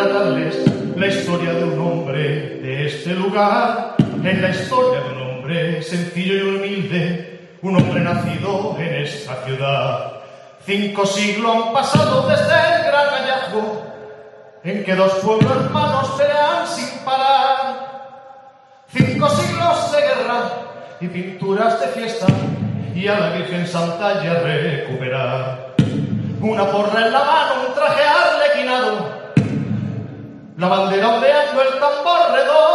relatarles la historia de un hombre de este lugar, en la historia de un hombre sencillo y humilde, un hombre nacido en esta ciudad. 5 siglos han pasado desde el gran hallazgo, en que 2 pueblos hermanos pelean sin parar. 5 siglos de guerra y pinturas de fiesta, y a la Virgen Santa ya recuperar. Una porra en la mano, un traje arlequinado, la bandera ondeando, el tambor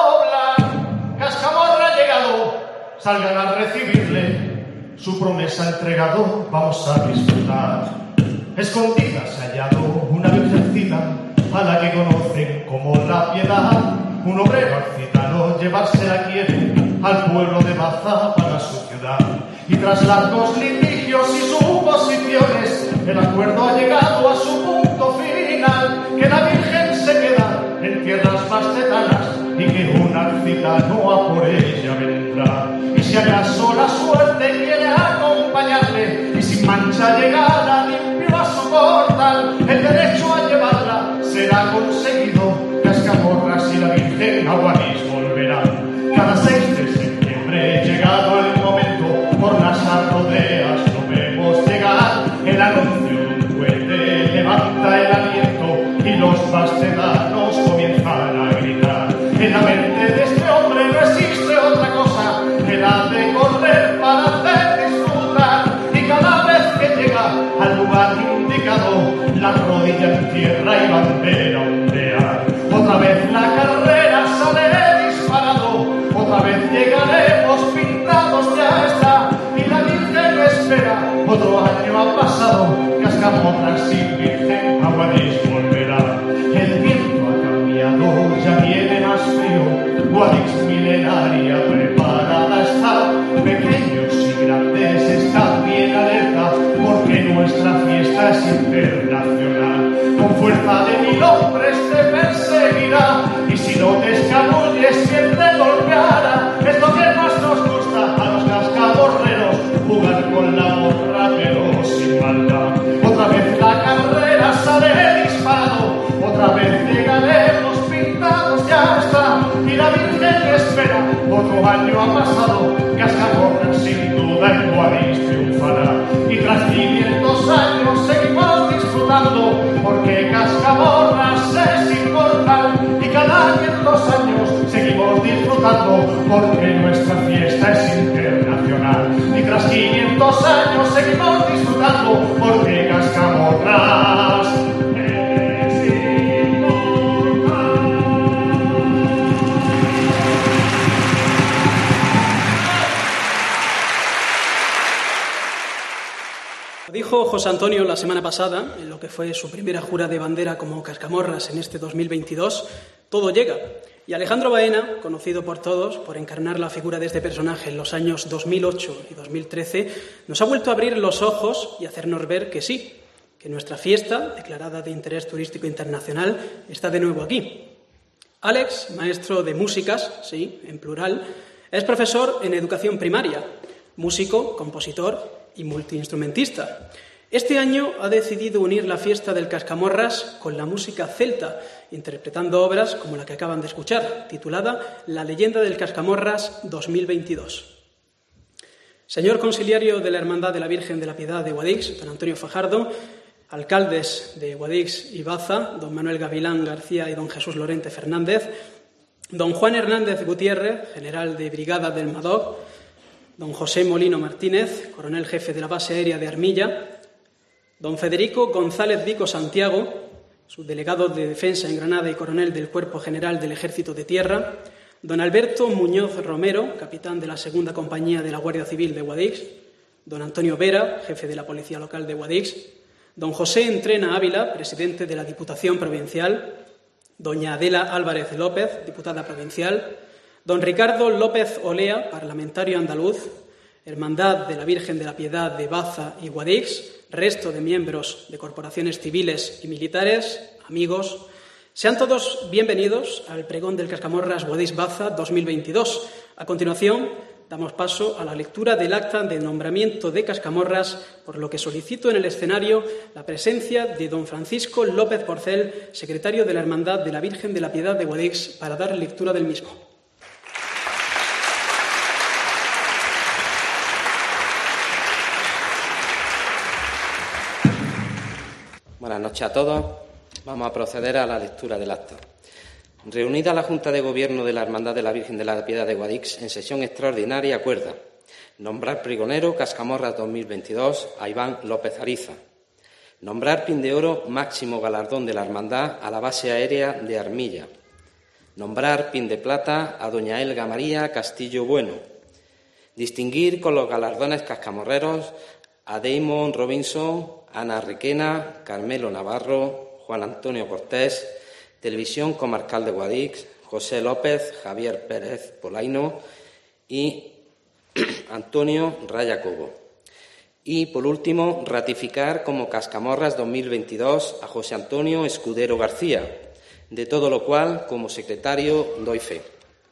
redobla. Cascamorra ha llegado, salgan a recibirle, su promesa entregado, vamos a disfrutar. Escondida se ha hallado una virgencita, a la que conocen como la Piedad. Un obrero alcitano llevársela quiere al pueblo de Baza para su ciudad. Y tras largos litigios y suposiciones, el acuerdo ha llegado a su punto final, que la Virgen se queda en tierras bastetanas y que un alcitano a por ella vendrá. Y si acaso la suerte quiere acompañarle y sin mancha llegara limpio a su portal, el derecho a llevarla será conseguido. Cascamorras y la Virgen a Guadix volverán. Cada 6 de septiembre, llegado el momento, por las arrodeas lo vemos llegar. El anuncio de un cohete levanta el aliento y los bastetanos comienzan a gritar. En la mente de este hombre no existe otra cosa que la de correr para hacer disfrutar. Y cada vez que llega al lugar indicado, la rodilla en tierra y bandera ondear. Otra vez la carrera sale disparado, otra vez llegaremos pintados, ya está. Y la Virgen espera, otro año ha pasado, Cascamorras sin Virgen a Guadix volverá. El viento ha cambiado, ya viene más frío, Guadix milenaria preparada está. Pequeños y grandes están bien alerta, porque nuestra fiesta es internacional. Con fuerza de 1000 hombres te perseguirá, y si no te escabulles quien te golpeará. Es lo que más nos gusta a los cascaborreros, jugar con la borra pero sin maldad. Otra vez la carrera sale disparado, otra vez llegaremos pintados, ya está. Y la Virgen espera, otro año ha pasado, Cascamorras sin duda en Guadix triunfará. Y tras 500 años seguimos disfrutando, porque Cascamorras es inmortal. Y cada 500 años seguimos disfrutando, porque nuestra fiesta es internacional. Y tras 500 años seguimos disfrutando, porque Cascamorras es inmortal. Lo dijo José Antonio la semana pasada, en lo que fue su primera jura de bandera como Cascamorras en este 2022, todo llega. Y Alejandro Baena, conocido por todos por encarnar la figura de este personaje en los años 2008 y 2013, nos ha vuelto a abrir los ojos y hacernos ver que sí, que nuestra fiesta, declarada de interés turístico internacional, está de nuevo aquí. Alex, maestro de músicas, sí, en plural, es profesor en educación primaria, músico, compositor y multiinstrumentista. Este año ha decidido unir la fiesta del Cascamorras con la música celta, interpretando obras como la que acaban de escuchar, titulada La leyenda del Cascamorras 2022. Señor conciliario de la Hermandad de la Virgen de la Piedad de Guadix, don Antonio Fajardo, alcaldes de Guadix y Baza, don Manuel Gavilán García y don Jesús Lorente Fernández, don Juan Hernández Gutiérrez, general de brigada del MADOC, don José Molino Martínez, coronel jefe de la base aérea de Armilla, don Federico González Vico Santiago, subdelegado de Defensa en Granada y coronel del Cuerpo General del Ejército de Tierra, don Alberto Muñoz Romero, capitán de la Segunda Compañía de la Guardia Civil de Guadix, don Antonio Vera, jefe de la Policía Local de Guadix, don José Entrena Ávila, presidente de la Diputación Provincial, doña Adela Álvarez López, diputada provincial, don Ricardo López Olea, parlamentario andaluz, Hermandad de la Virgen de la Piedad de Baza y Guadix, resto de miembros de corporaciones civiles y militares, amigos, Sean todos bienvenidos al pregón del Cascamorras Guadix Baza 2022. A continuación, damos paso a la lectura del acta de nombramiento de Cascamorras, por lo que solicito en el escenario la presencia de don Francisco López Porcel, secretario de la Hermandad de la Virgen de la Piedad de Guadix, para dar lectura del mismo. Buenas noches a todos. Vamos a proceder a la lectura del acta. Reunida la Junta de Gobierno de la Hermandad de la Virgen de la Piedad de Guadix, en sesión extraordinaria acuerda nombrar pregonero Cascamorras 2022 a Iván López Ariza, nombrar Pin de Oro máximo galardón de la Hermandad a la base aérea de Armilla, nombrar Pin de Plata a doña Elga María Castillo Bueno, distinguir con los galardones cascamorreros a Damon Robinson, Ana Requena, Carmelo Navarro, Juan Antonio Cortés, Televisión Comarcal de Guadix, José López, Javier Pérez Polaino y Antonio Raya Cobo. Y, por último, ratificar como Cascamorras 2022 a José Antonio Escudero García, de todo lo cual, como secretario, doy fe.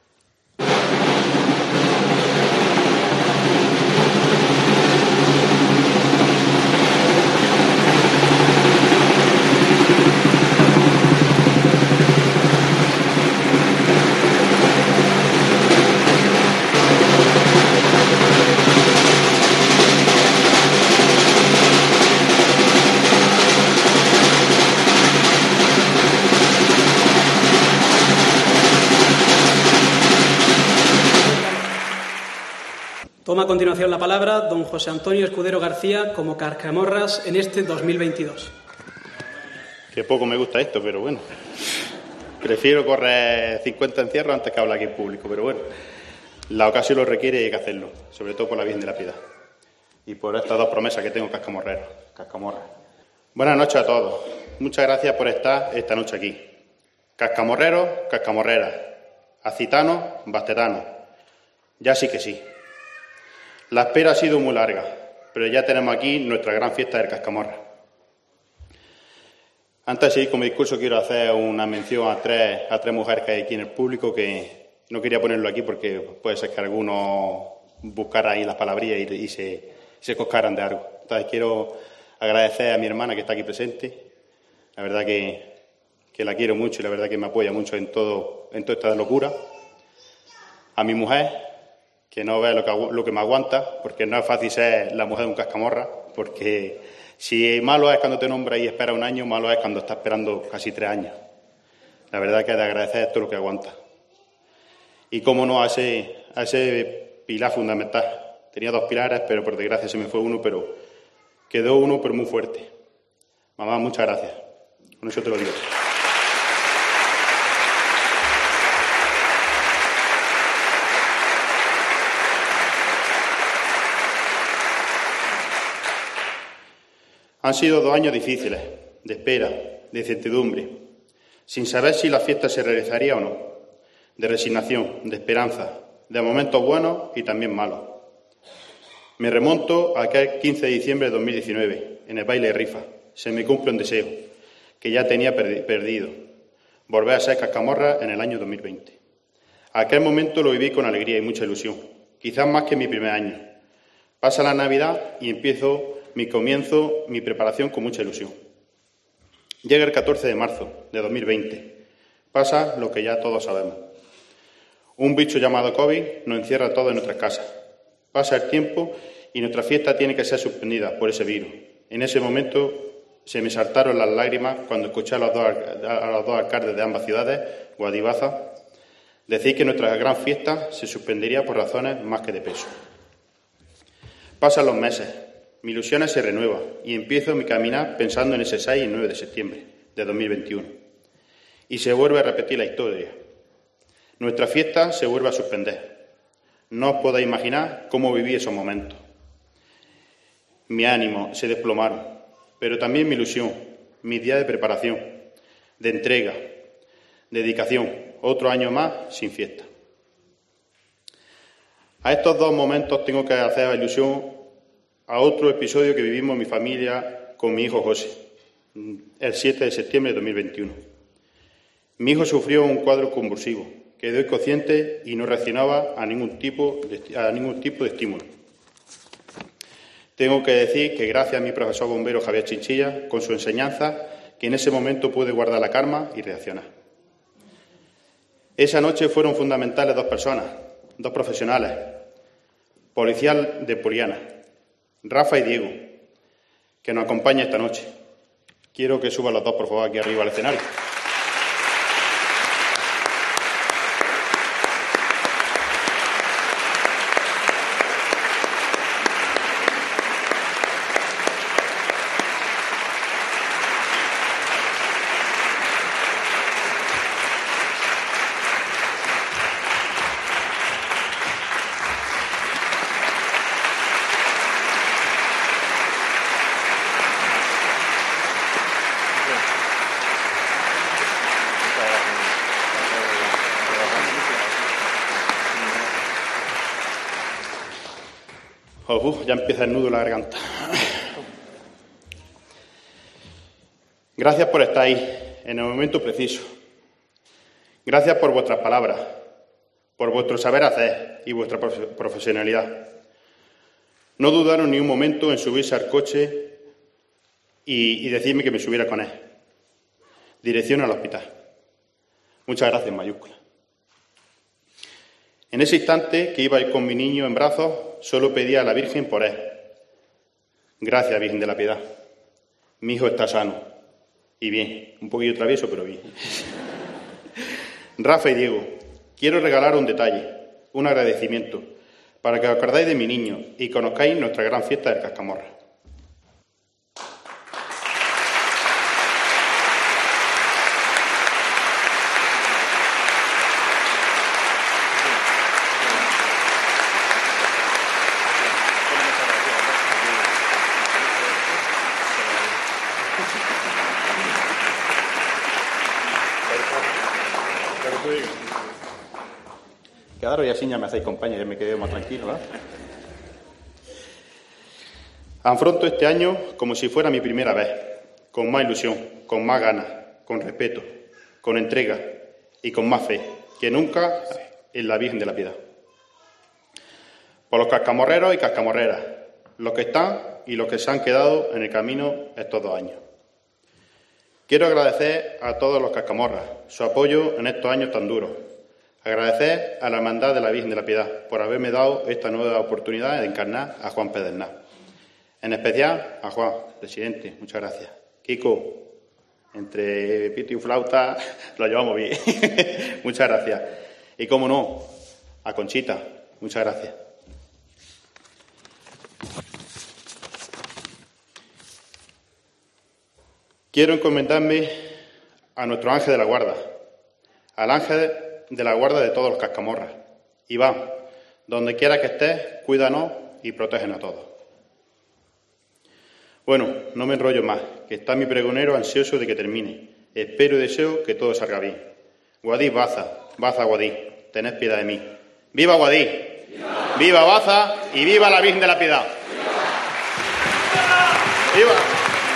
Toma a continuación la palabra don José Antonio Escudero García como Cascamorras en este 2022. Que poco me gusta esto, pero bueno. Prefiero correr 50 encierros antes que hablar aquí en público, pero bueno. La ocasión lo requiere y hay que hacerlo, sobre todo por la Virgen de la Piedad. Y por estas dos promesas que tengo cascamorras. Buenas noches a todos. Muchas gracias por estar esta noche aquí. Cascamorreros, cascamorreras. Acitanos, bastetanos. Ya sí que sí. La espera ha sido muy larga, pero ya tenemos aquí nuestra gran fiesta del Cascamorra. Antes de seguir con mi discurso, quiero hacer una mención a tres mujeres que hay aquí en el público, que no quería ponerlo aquí porque puede ser que algunos buscaran ahí las palabrillas y se coscaran de algo. Entonces quiero agradecer a mi hermana que está aquí presente. La verdad que la quiero mucho y la verdad que me apoya mucho en toda esta locura. A mi mujer, que no ve lo que me aguanta, porque no es fácil ser la mujer de un cascamorra, porque si malo es cuando te nombra y espera un año, malo es cuando está esperando casi 3 años. La verdad que es de agradecer todo lo que aguanta. Y cómo no a ese pilar fundamental. Tenía 2 pilares, pero por desgracia se me fue uno, pero quedó uno, pero muy fuerte. Mamá, muchas gracias. Con eso te lo digo. Han sido 2 años difíciles, de espera, de incertidumbre, sin saber si la fiesta se realizaría o no, de resignación, de esperanza, de momentos buenos y también malos. Me remonto a aquel 15 de diciembre de 2019, en el baile de rifa. Se me cumple un deseo, que ya tenía perdido, volver a ser cascamorra en el año 2020. Aquel momento lo viví con alegría y mucha ilusión, quizás más que mi primer año. Pasa la Navidad y empiezo mi preparación con mucha ilusión. Llega el 14 de marzo de 2020. Pasa lo que ya todos sabemos. Un bicho llamado COVID nos encierra a todos en nuestras casas. Pasa el tiempo y nuestra fiesta tiene que ser suspendida por ese virus. En ese momento se me saltaron las lágrimas cuando escuché a los dos alcaldes de ambas ciudades, Guadix Baza, decir que nuestra gran fiesta se suspendería por razones más que de peso. Pasan los meses. Mi ilusión se renueva y empiezo mi caminar pensando en ese 6 y 9 de septiembre de 2021. Y se vuelve a repetir la historia. Nuestra fiesta se vuelve a suspender. No os podéis imaginar cómo viví esos momentos. Mi ánimo se desplomaron, pero también mi ilusión, mis días de preparación, de entrega, dedicación, otro año más sin fiesta. A estos 2 momentos tengo que hacer alusión a otro episodio que vivimos mi familia con mi hijo José, el 7 de septiembre de 2021. Mi hijo sufrió un cuadro convulsivo, quedó inconsciente y no reaccionaba a ningún tipo de estímulo. Tengo que decir que gracias a mi profesor bombero Javier Chinchilla, con su enseñanza, que en ese momento pude guardar la calma y reaccionar. Esa noche fueron fundamentales dos personas, dos profesionales, policial de Poliana, Rafa y Diego, que nos acompañan esta noche. Quiero que suban los dos, por favor, aquí arriba al escenario. Ya empieza el nudo en la garganta. Gracias por estar ahí, en el momento preciso. Gracias por vuestras palabras, por vuestro saber hacer y vuestra profesionalidad. No dudaron ni un momento en subirse al coche y decirme que me subiera con él. Dirección al hospital. Muchas gracias, en mayúscula. En ese instante que iba con mi niño en brazos, solo pedía a la Virgen por él. Gracias, Virgen de la Piedad. Mi hijo está sano y bien. Un poquillo travieso, pero bien. Rafa y Diego, quiero regalar un detalle, un agradecimiento, para que os acordáis de mi niño y conozcáis nuestra gran fiesta del Cascamorra. Quedaros y así ya me hacéis compañía, ya me quedé más tranquilo, ¿verdad? Afronto este año como si fuera mi primera vez, con más ilusión, con más ganas, con respeto, con entrega y con más fe que nunca en la Virgen de la Piedad. Por los cascamorreros y cascamorreras, los que están y los que se han quedado en el camino estos 2 años. Quiero agradecer a todos los cascamorras su apoyo en estos años tan duros. Agradecer a la Hermandad de la Virgen de la Piedad por haberme dado esta nueva oportunidad de encarnar a Juan Pedernal. En especial a Juan, presidente, muchas gracias. Kiko, entre pito y flauta lo llevamos bien. Muchas gracias. Y cómo no, a Conchita, muchas gracias. Quiero encomendarme a nuestro ángel de la guarda, al ángel de la guarda de todos los cascamorras. Iván, donde quiera que estés, cuídanos y protégenos a todos. Bueno, no me enrollo más, que está mi pregonero ansioso de que termine. Espero y deseo que todo salga bien. Guadix Baza, Baza Guadix, tened piedad de mí. ¡Viva Guadix! ¡Viva! ¡Viva Baza y viva la Virgen de la Piedad! ¡Viva! ¡Viva!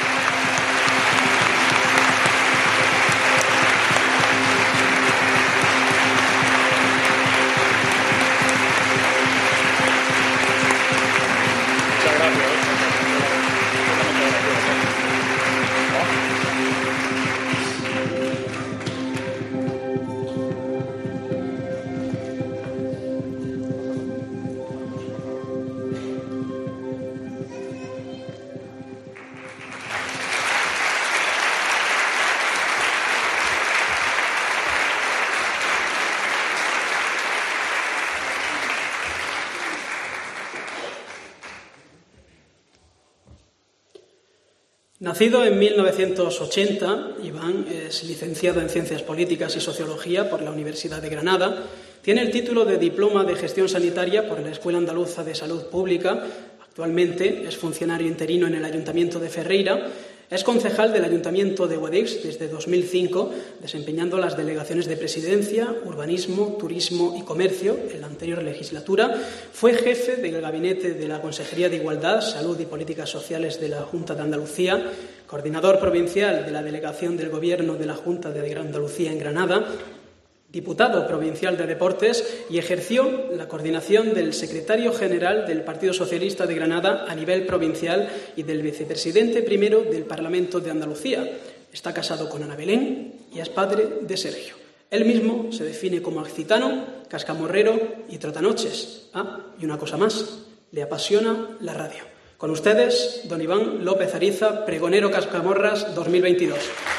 Nacido en 1980, Iván es licenciado en Ciencias Políticas y Sociología por la Universidad de Granada, tiene el título de Diploma de Gestión Sanitaria por la Escuela Andaluza de Salud Pública, actualmente es funcionario interino en el Ayuntamiento de Ferreira, es concejal del Ayuntamiento de Guadix desde 2005, desempeñando las delegaciones de Presidencia, Urbanismo, Turismo y Comercio en la anterior legislatura. Fue jefe del gabinete de la Consejería de Igualdad, Salud y Políticas Sociales de la Junta de Andalucía. coordinador provincial de la delegación del Gobierno de la Junta de Andalucía en Granada, diputado provincial de Deportes y ejerció la coordinación del secretario general del Partido Socialista de Granada a nivel provincial y del vicepresidente primero del Parlamento de Andalucía. Está casado con Ana Belén y es padre de Sergio. Él mismo se define como accitano, cascamorrero y trotanoches. Y una cosa más, le apasiona la radio. Con ustedes, don Iván López Ariza, pregonero Cascamorras 2022.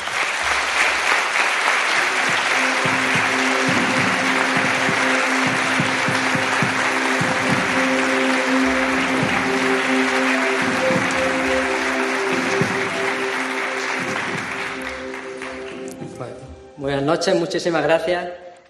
Buenas noches, muchísimas gracias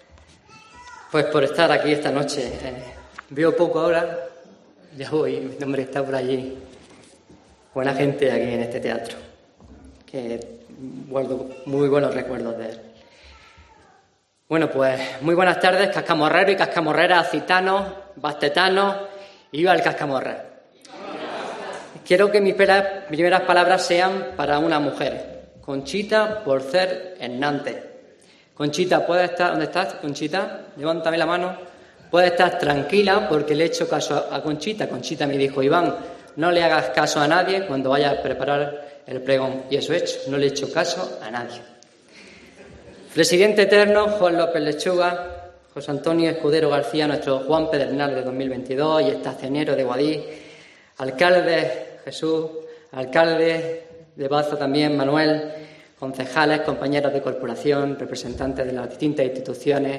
pues por estar aquí esta noche. Veo poco ahora, ya voy, mi nombre está por allí. Buena gente aquí en este teatro, que guardo muy buenos recuerdos de él. Bueno, pues muy buenas tardes, cascamorreros y cascamorreras, accitanos, bastetanos y viva el cascamorra. Quiero que mis primeras palabras sean para una mujer, Conchita Porcer Hernández. Conchita, ¿puedes estar? ¿Dónde estás, Conchita? Levántame la mano. Puedes estar tranquila porque le he hecho caso a Conchita. Conchita me dijo, Iván, no le hagas caso a nadie cuando vayas a preparar el pregón. Y eso he hecho, no le he hecho caso a nadie. Presidente eterno, Juan López Lechuga, José Antonio Escudero García, nuestro Juan Pedernal de 2022 y estacionero de Guadix, alcalde Jesús, alcalde de Baza también, Manuel, concejales, compañeros de corporación, representantes de las distintas instituciones,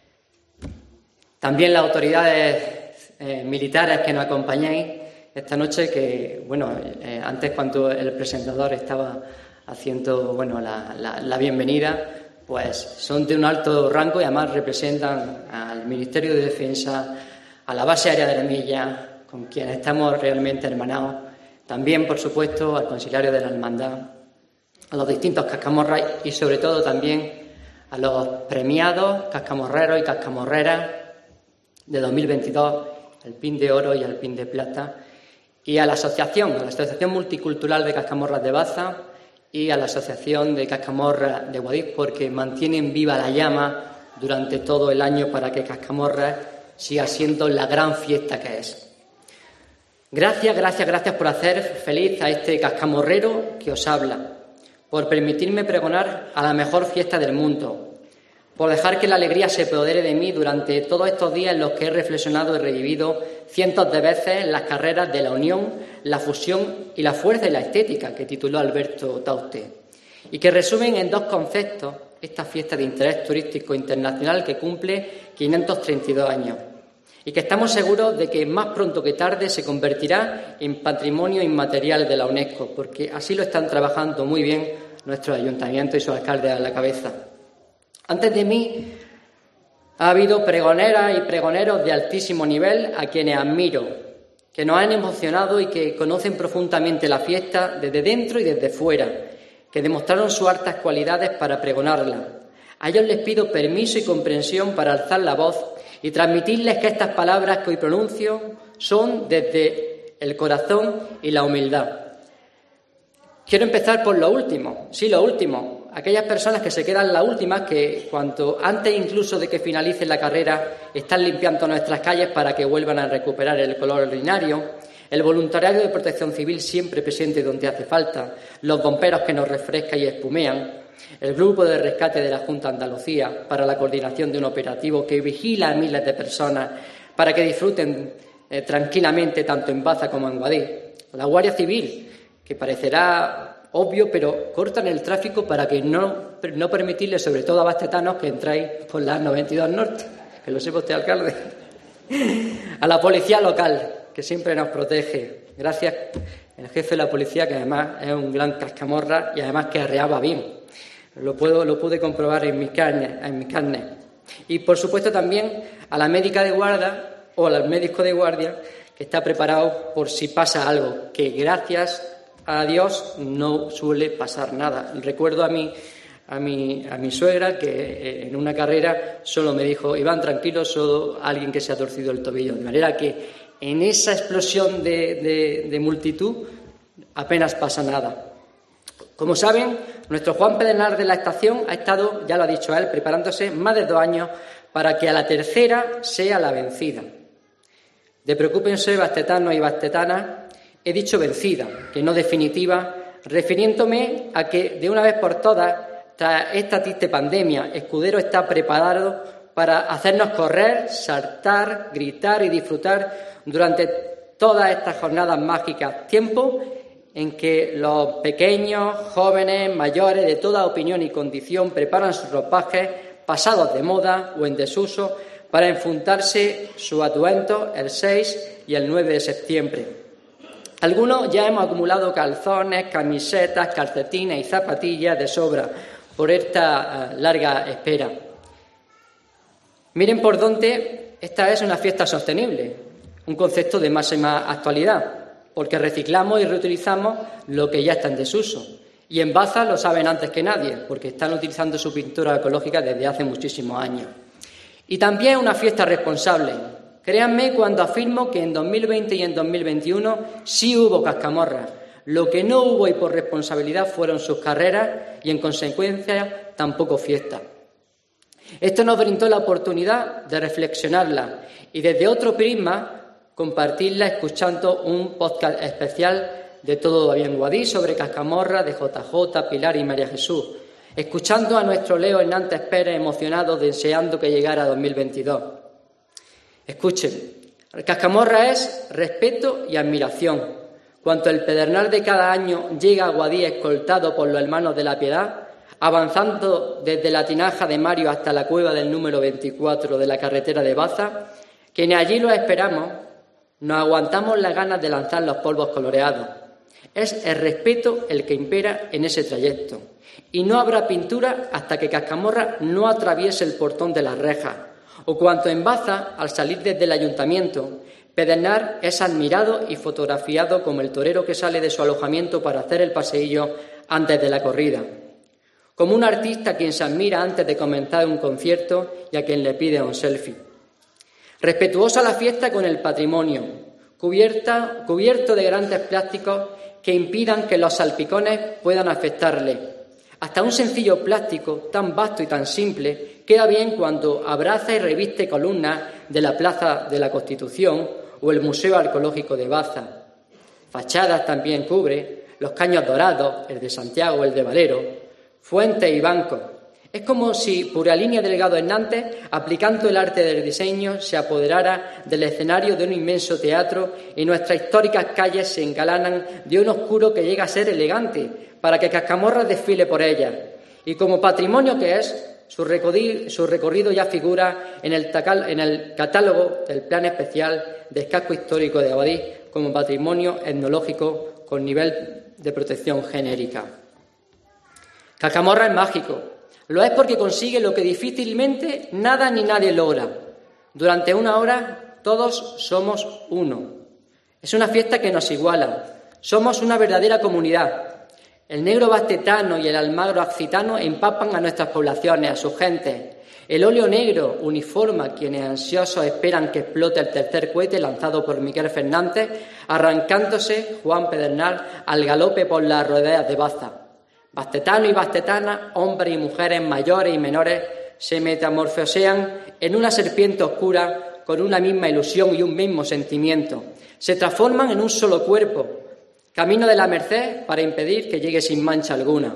también las autoridades militares que nos acompañáis esta noche, que, antes cuando el presentador estaba haciendo, la bienvenida, pues son de un alto rango y además representan al Ministerio de Defensa, a la base aérea de la Milla, con quienes estamos realmente hermanados, también, por supuesto, al Consiliario de la Hermandad, a los distintos cascamorras y, sobre todo, también a los premiados cascamorreros y cascamorreras de 2022, el PIN de Oro y el PIN de Plata, y a la Asociación Multicultural de Cascamorras de Baza y a la Asociación de Cascamorras de Guadix, porque mantienen viva la llama durante todo el año para que Cascamorras siga siendo la gran fiesta que es. Gracias por hacer feliz a este cascamorrero que os habla, por permitirme pregonar a la mejor fiesta del mundo, por dejar que la alegría se apodere de mí durante todos estos días en los que he reflexionado y revivido cientos de veces las carreras de la unión, la fusión y la fuerza y la estética que tituló Alberto Tauste, y que resumen en dos conceptos esta fiesta de interés turístico internacional que cumple 532 años y que estamos seguros de que más pronto que tarde se convertirá en patrimonio inmaterial de la UNESCO, porque así lo están trabajando muy bien nuestros ayuntamientos y sus alcaldes a la cabeza. Antes de mí ha habido pregoneras y pregoneros de altísimo nivel a quienes admiro, que nos han emocionado y que conocen profundamente la fiesta desde dentro y desde fuera, que demostraron sus altas cualidades para pregonarla. A ellos les pido permiso y comprensión para alzar la voz y transmitirles que estas palabras que hoy pronuncio son desde el corazón y la humildad. Quiero empezar por lo último, aquellas personas que se quedan las últimas, que cuanto antes incluso de que finalice la carrera están limpiando nuestras calles para que vuelvan a recuperar el color ordinario, el voluntariado de protección civil siempre presente donde hace falta, los bomberos que nos refrescan y espumean, el grupo de rescate de la Junta de Andalucía para la coordinación de un operativo que vigila a miles de personas para que disfruten tranquilamente tanto en Baza como en Guadix, la Guardia Civil, que parecerá obvio, pero cortan el tráfico para que no permitirle, sobre todo a bastetanos, que entráis por la 92 Norte, que lo sepa usted, alcalde, a la policía local, que siempre nos protege. Gracias, el jefe de la policía, que además es un gran cascamorra y además que arreaba bien. Lo pude comprobar en mis carnes. Y, por supuesto, también a la médica de guardia o al médico de guardia que está preparado por si pasa algo, que gracias a Dios no suele pasar nada. Recuerdo a mi suegra que en una carrera solo me dijo, Iván, tranquilo, solo alguien que se ha torcido el tobillo. De manera que en esa explosión de multitud apenas pasa nada. Como saben, nuestro Juan Pedernal de la estación ha estado, ya lo ha dicho él, preparándose más de 2 años para que a la tercera sea la vencida. De preocúpense, bastetanos y bastetanas, he dicho vencida, que no definitiva, refiriéndome a que de una vez por todas, tras esta triste pandemia, Escudero está preparado para hacernos correr, saltar, gritar y disfrutar durante todas estas jornadas mágicas, tiempo en que los pequeños, jóvenes, mayores, de toda opinión y condición preparan sus ropajes pasados de moda o en desuso para enfundarse su atuendo el 6 y el 9 de septiembre. Algunos ya hemos acumulado calzones, camisetas, calcetines y zapatillas de sobra por esta larga espera. Miren por dónde esta es una fiesta sostenible, un concepto de máxima actualidad, porque reciclamos y reutilizamos lo que ya está en desuso. Y en Baza lo saben antes que nadie, porque están utilizando su pintura ecológica desde hace muchísimos años. Y también una fiesta responsable. Créanme cuando afirmo que en 2020 y en 2021 sí hubo cascamorras. Lo que no hubo y por responsabilidad fueron sus carreras y, en consecuencia, tampoco fiestas. Esto nos brindó la oportunidad de reflexionarla y desde otro prisma compartirla escuchando un podcast especial de Todo va bien Guadix sobre cascamorra de JJ, Pilar y María Jesús, escuchando a nuestro Leo Hernández Pérez emocionado deseando que llegara 2022. Escuchen, el cascamorra es respeto y admiración. Cuando el pedernal de cada año llega a Guadix escoltado por los hermanos de la Piedad, avanzando desde la tinaja de Mario hasta la cueva del número 24 de la carretera de Baza, quienes allí los esperamos, nos aguantamos las ganas de lanzar los polvos coloreados. Es el respeto el que impera en ese trayecto. Y no habrá pintura hasta que Cascamorra no atraviese el portón de las rejas. O cuando en Baza, al salir desde el ayuntamiento, Pedernal es admirado y fotografiado como el torero que sale de su alojamiento para hacer el paseillo antes de la corrida. Como un artista a quien se admira antes de comenzar un concierto y a quien le pide un selfie. Respetuosa la fiesta con el patrimonio, cubierto de grandes plásticos que impidan que los salpicones puedan afectarle. Hasta un sencillo plástico tan vasto y tan simple queda bien cuando abraza y reviste columnas de la Plaza de la Constitución o el Museo Arqueológico de Baza. Fachadas también cubre, los caños dorados, el de Santiago, el de Valero, fuentes y bancos. Es como si Puralínea Delgado Hernández, aplicando el arte del diseño, se apoderara del escenario de un inmenso teatro y nuestras históricas calles se engalanan de un oscuro que llega a ser elegante para que Cascamorra desfile por ellas. Y como patrimonio que es, su recorrido ya figura en el catálogo del Plan Especial de Casco Histórico de Guadix como patrimonio etnológico con nivel de protección genérica. Cascamorra es mágico. Lo es porque consigue lo que difícilmente nada ni nadie logra. Durante 1 hora todos somos uno. Es una fiesta que nos iguala. Somos una verdadera comunidad. El negro bastetano y el almagro accitano empapan a nuestras poblaciones, a sus gentes. El óleo negro uniforma a quienes ansiosos esperan que explote el tercer cohete lanzado por Miquel Fernández, arrancándose Juan Pedernal al galope por las rodeas de Baza. Bastetanos y bastetanas, hombres y mujeres, mayores y menores, se metamorfosean en una serpiente oscura con una misma ilusión y un mismo sentimiento. Se transforman en un solo cuerpo, camino de la Merced para impedir que llegue sin mancha alguna.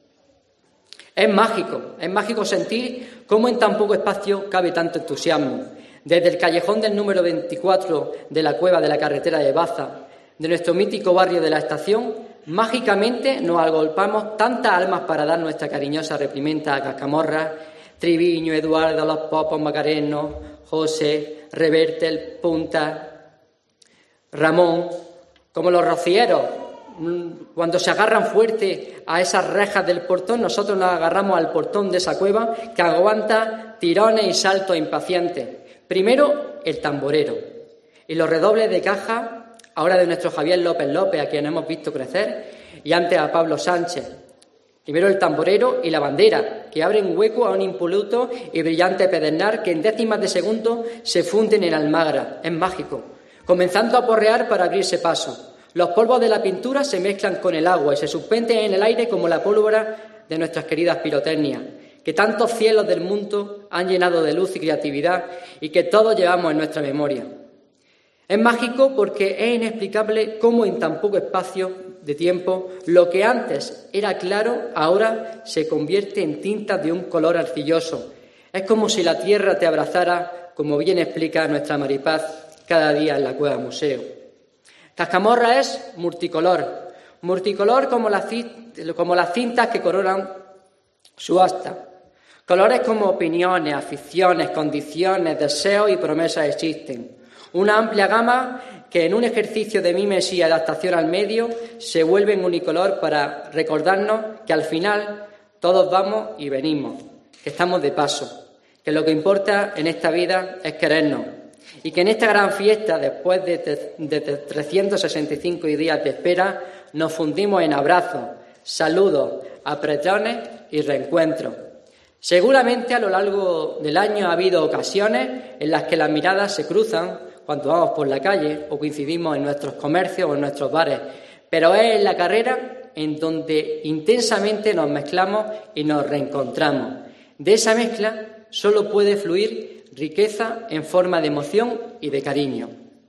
Es mágico sentir cómo en tan poco espacio cabe tanto entusiasmo. Desde el callejón del número 24 de la cueva de la carretera de Baza, de nuestro mítico barrio de la Estación, mágicamente nos agolpamos tantas almas para dar nuestra cariñosa reprimenda a Cascamorra, Triviño, Eduardo, Los Popos, Macareno, José, Revertel, Punta, Ramón, como los rocieros. Cuando se agarran fuerte a esas rejas del portón, nosotros nos agarramos al portón de esa cueva que aguanta tirones y saltos impacientes. Primero, el tamborero y los redobles de caja, ahora de nuestro Javier López López, a quien hemos visto crecer, y antes a Pablo Sánchez. Primero el tamborero y la bandera, que abren hueco a un impoluto y brillante pedernal que en décimas de segundo se funden en almagra. Es mágico. Comenzando a porrear para abrirse paso. Los polvos de la pintura se mezclan con el agua y se suspenden en el aire como la pólvora de nuestras queridas pirotecnias, que tantos cielos del mundo han llenado de luz y creatividad y que todos llevamos en nuestra memoria. Es mágico porque es inexplicable cómo en tan poco espacio de tiempo lo que antes era claro ahora se convierte en tintas de un color arcilloso. Es como si la tierra te abrazara, como bien explica nuestra Maripaz cada día en la Cueva Museo. Cascamorra es multicolor como las cintas que coronan su asta. Colores como opiniones, aficiones, condiciones, deseos y promesas existen. Una amplia gama que en un ejercicio de mímesis y adaptación al medio se vuelve en unicolor para recordarnos que al final todos vamos y venimos, que estamos de paso, que lo que importa en esta vida es querernos y que en esta gran fiesta, después de 365 días de espera, nos fundimos en abrazos, saludos, apretones y reencuentros. Seguramente a lo largo del año ha habido ocasiones en las que las miradas se cruzan cuando vamos por la calle o coincidimos en nuestros comercios o en nuestros bares, pero es en la carrera en donde intensamente nos mezclamos y nos reencontramos. De esa mezcla solo puede fluir riqueza en forma de emoción y de cariño.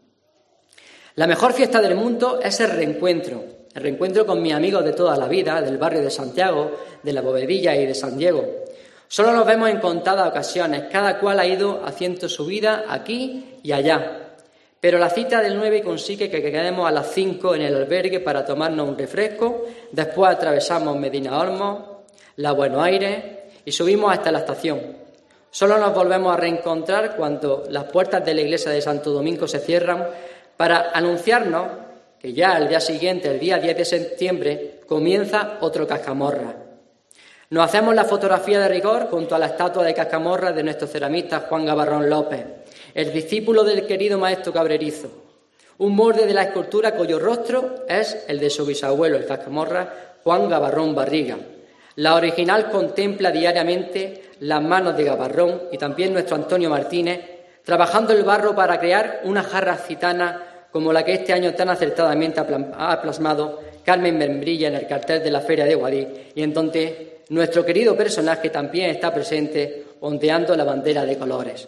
La mejor fiesta del mundo es el reencuentro con mis amigos de toda la vida, del barrio de Santiago, de la Bovedilla y de San Diego. Solo nos vemos en contadas ocasiones, cada cual ha ido haciendo su vida aquí y allá. Pero la cita del 9 consigue que quedemos a las 5 en el albergue para tomarnos un refresco, después atravesamos Medina Olmos, la Buenos Aires y subimos hasta la estación. Solo nos volvemos a reencontrar cuando las puertas de la iglesia de Santo Domingo se cierran para anunciarnos que ya al día siguiente, el día 10 de septiembre, comienza otro Cascamorra. Nos hacemos la fotografía de rigor junto a la estatua de Cascamorra de nuestro ceramista Juan Gabarrón López, el discípulo del querido maestro Cabrerizo, un molde de la escultura cuyo rostro es el de su bisabuelo, el Cascamorra Juan Gabarrón Barriga. La original contempla diariamente las manos de Gabarrón y también nuestro Antonio Martínez, trabajando el barro para crear una jarra gitana como la que este año tan acertadamente ha plasmado Carmen Membrilla en el cartel de la Feria de Guadix y en donde nuestro querido personaje también está presente ondeando la bandera de colores.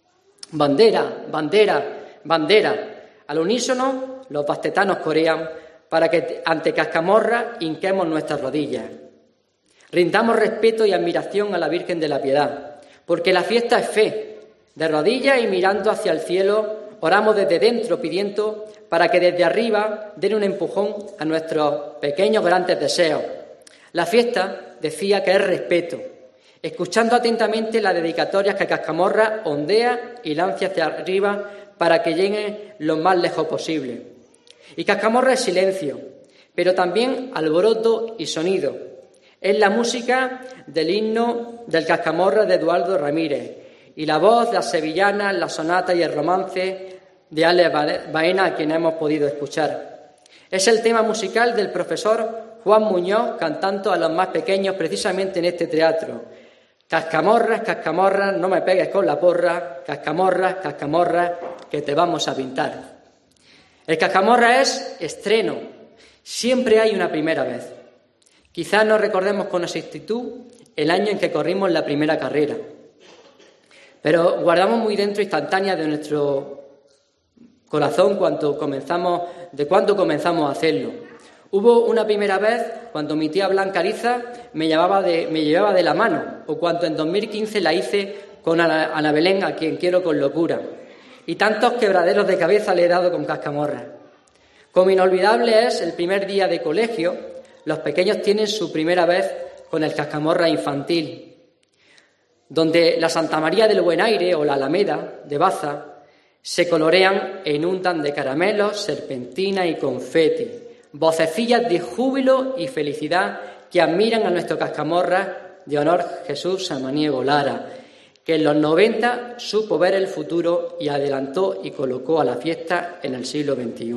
Bandera, bandera, bandera. Al unísono, los bastetanos corean para que ante Cascamorra hinquemos nuestras rodillas. Rindamos respeto y admiración a la Virgen de la Piedad, porque la fiesta es fe. De rodillas y mirando hacia el cielo, oramos desde dentro pidiendo para que desde arriba den un empujón a nuestros pequeños grandes deseos. La fiesta decía que es respeto, escuchando atentamente las dedicatorias que Cascamorra ondea y lanza hacia arriba para que lleguen lo más lejos posible. Y Cascamorra es silencio, pero también alboroto y sonido. Es la música del himno del Cascamorra de Eduardo Ramírez y la voz, las sevillanas, la sonata y el romance de Alex Baena, a quien hemos podido escuchar. Es el tema musical del profesor Juan Muñoz cantando a los más pequeños precisamente en este teatro. Cascamorras, cascamorras, no me pegues con la porra, cascamorras, cascamorras, que te vamos a pintar. El Cascamorra es estreno, siempre hay una primera vez. Quizás no recordemos con exactitud el año en que corrimos la primera carrera, pero guardamos muy dentro instantáneas de nuestro corazón cuando comenzamos a hacerlo. Hubo una primera vez cuando mi tía Blanca Ariza me llevaba de la mano, o cuando en 2015 la hice con Ana Belén, a quien quiero con locura. Y tantos quebraderos de cabeza le he dado con Cascamorra. Como inolvidable es el primer día de colegio, los pequeños tienen su primera vez con el Cascamorra infantil, donde la Santa María del Buen Aire o la Alameda de Baza se colorean e inundan de caramelos, serpentina y confeti. Vocecillas de júbilo y felicidad que admiran a nuestro Cascamorra de honor Jesús Samaniego Lara, que en los 90 supo ver el futuro y adelantó y colocó a la fiesta en el siglo XXI.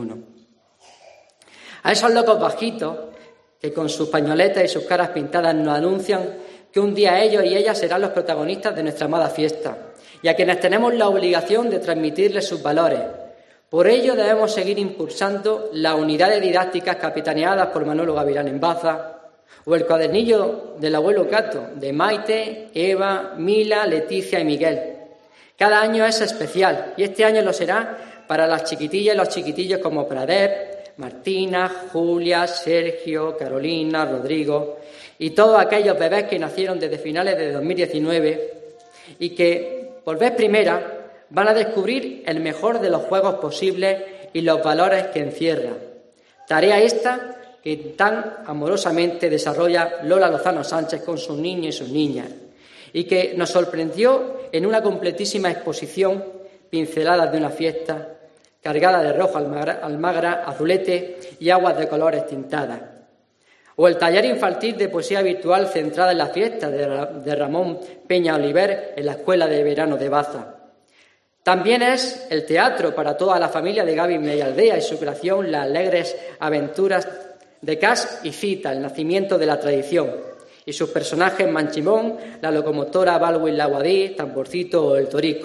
A esos locos bajitos que con sus pañoletas y sus caras pintadas nos anuncian que un día ellos y ellas serán los protagonistas de nuestra amada fiesta y a quienes tenemos la obligación de transmitirles sus valores, Por ello debemos seguir impulsando las unidades didácticas capitaneadas por Manolo Gavilán en Baza, o el cuadernillo del abuelo Cato, de Maite, Eva, Mila, Leticia y Miguel. Cada año es especial y este año lo será para las chiquitillas y los chiquitillos como Pradep, Martina, Julia, Sergio, Carolina, Rodrigo y todos aquellos bebés que nacieron desde finales de 2019 y que, por vez primera, van a descubrir el mejor de los juegos posibles y los valores que encierra. Tarea esta que tan amorosamente desarrolla Lola Lozano Sánchez con sus niños y sus niñas, y que nos sorprendió en una completísima exposición, Pinceladas de una fiesta, cargada de rojo almagra, azulete y aguas de colores tintadas. O el taller infantil de poesía virtual centrada en la fiesta de Ramón Peña Oliver en la Escuela de Verano de Baza. También es el teatro para toda la familia de Gaby Medialdea y su creación Las alegres aventuras de Cas y Cita, el nacimiento de la tradición, y sus personajes Manchimón, la locomotora Baldwin Laguadí, Tamborcito o el Torico.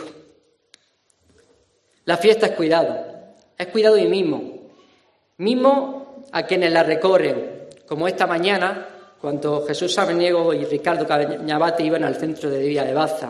La fiesta es cuidado y mimo a quienes la recorren, como esta mañana cuando Jesús Samaniego y Ricardo Cañabate iban al centro de día de Baza.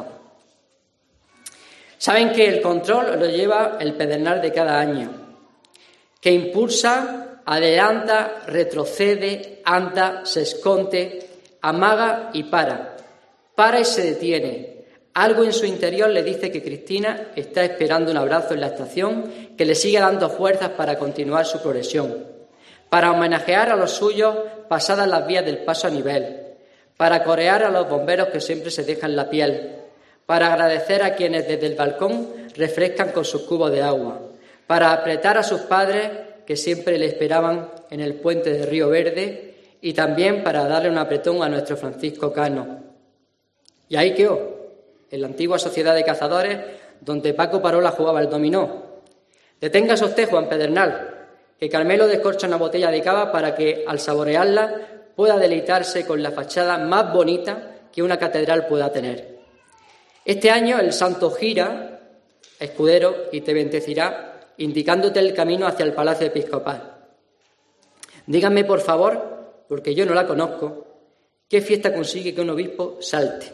Saben que el control lo lleva el pedernal de cada año, que impulsa, adelanta, retrocede, anda, se esconde, amaga y para. Para y se detiene. Algo en su interior le dice que Cristina está esperando un abrazo en la estación que le sigue dando fuerzas para continuar su progresión, para homenajear a los suyos pasadas las vías del paso a nivel, para corear a los bomberos que siempre se dejan la piel, para agradecer a quienes desde el balcón refrescan con sus cubos de agua, para apretar a sus padres que siempre le esperaban en el puente de Río Verde y también para darle un apretón a nuestro Francisco Cano. Y ahí quedó, en la antigua sociedad de cazadores donde Paco Parola jugaba el dominó. Deténgase usted, Juan Pedernal, que Carmelo descorcha una botella de cava para que, al saborearla, pueda deleitarse con la fachada más bonita que una catedral pueda tener. Este año el santo gira, escudero, y te bendecirá, indicándote el camino hacia el Palacio Episcopal. Díganme, por favor, porque yo no la conozco, ¿qué fiesta consigue que un obispo salte?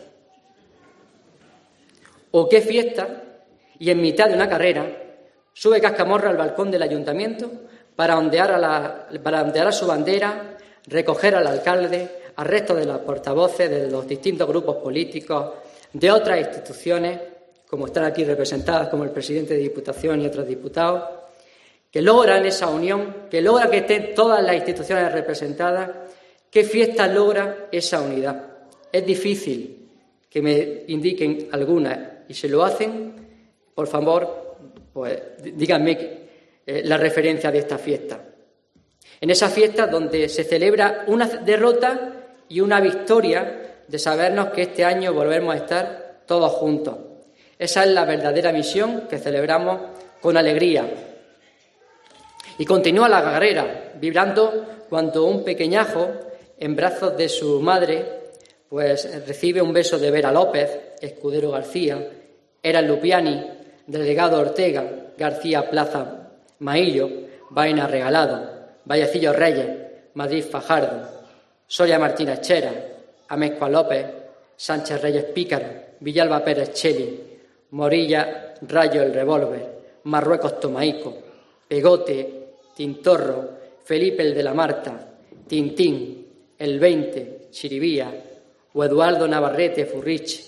¿O qué fiesta, y en mitad de una carrera, sube Cascamorra al balcón del ayuntamiento para ondear a su bandera, recoger al alcalde, al resto de los portavoces de los distintos grupos políticos, de otras instituciones, como están aquí representadas, como el presidente de Diputación y otros diputados, que logran esa unión, que logra que estén todas las instituciones representadas? ¿Qué fiesta logra esa unidad? Es difícil que me indiquen algunas, y si lo hacen, por favor, pues díganme la referencia de esta fiesta. En esa fiesta donde se celebra una derrota y una victoria de sabernos que este año volvemos a estar todos juntos. Esa es la verdadera misión que celebramos con alegría. Y continúa la carrera, vibrando cuando un pequeñajo, en brazos de su madre, pues recibe un beso de Vera López, Escudero García, Era Lupiani, Delegado Ortega, García Plaza Maillo, Vaina Regalado, Vallecillo Reyes, Madrid Fajardo, Soria Martínez Chera, Amezcua López, Sánchez Reyes Pícaro, Villalba Pérez Cheli, Morilla Rayo el Revólver, Marruecos Tomaico, Pegote, Tintorro, Felipe el de la Marta, Tintín, el 20, Chiribía o Eduardo Navarrete Furrich,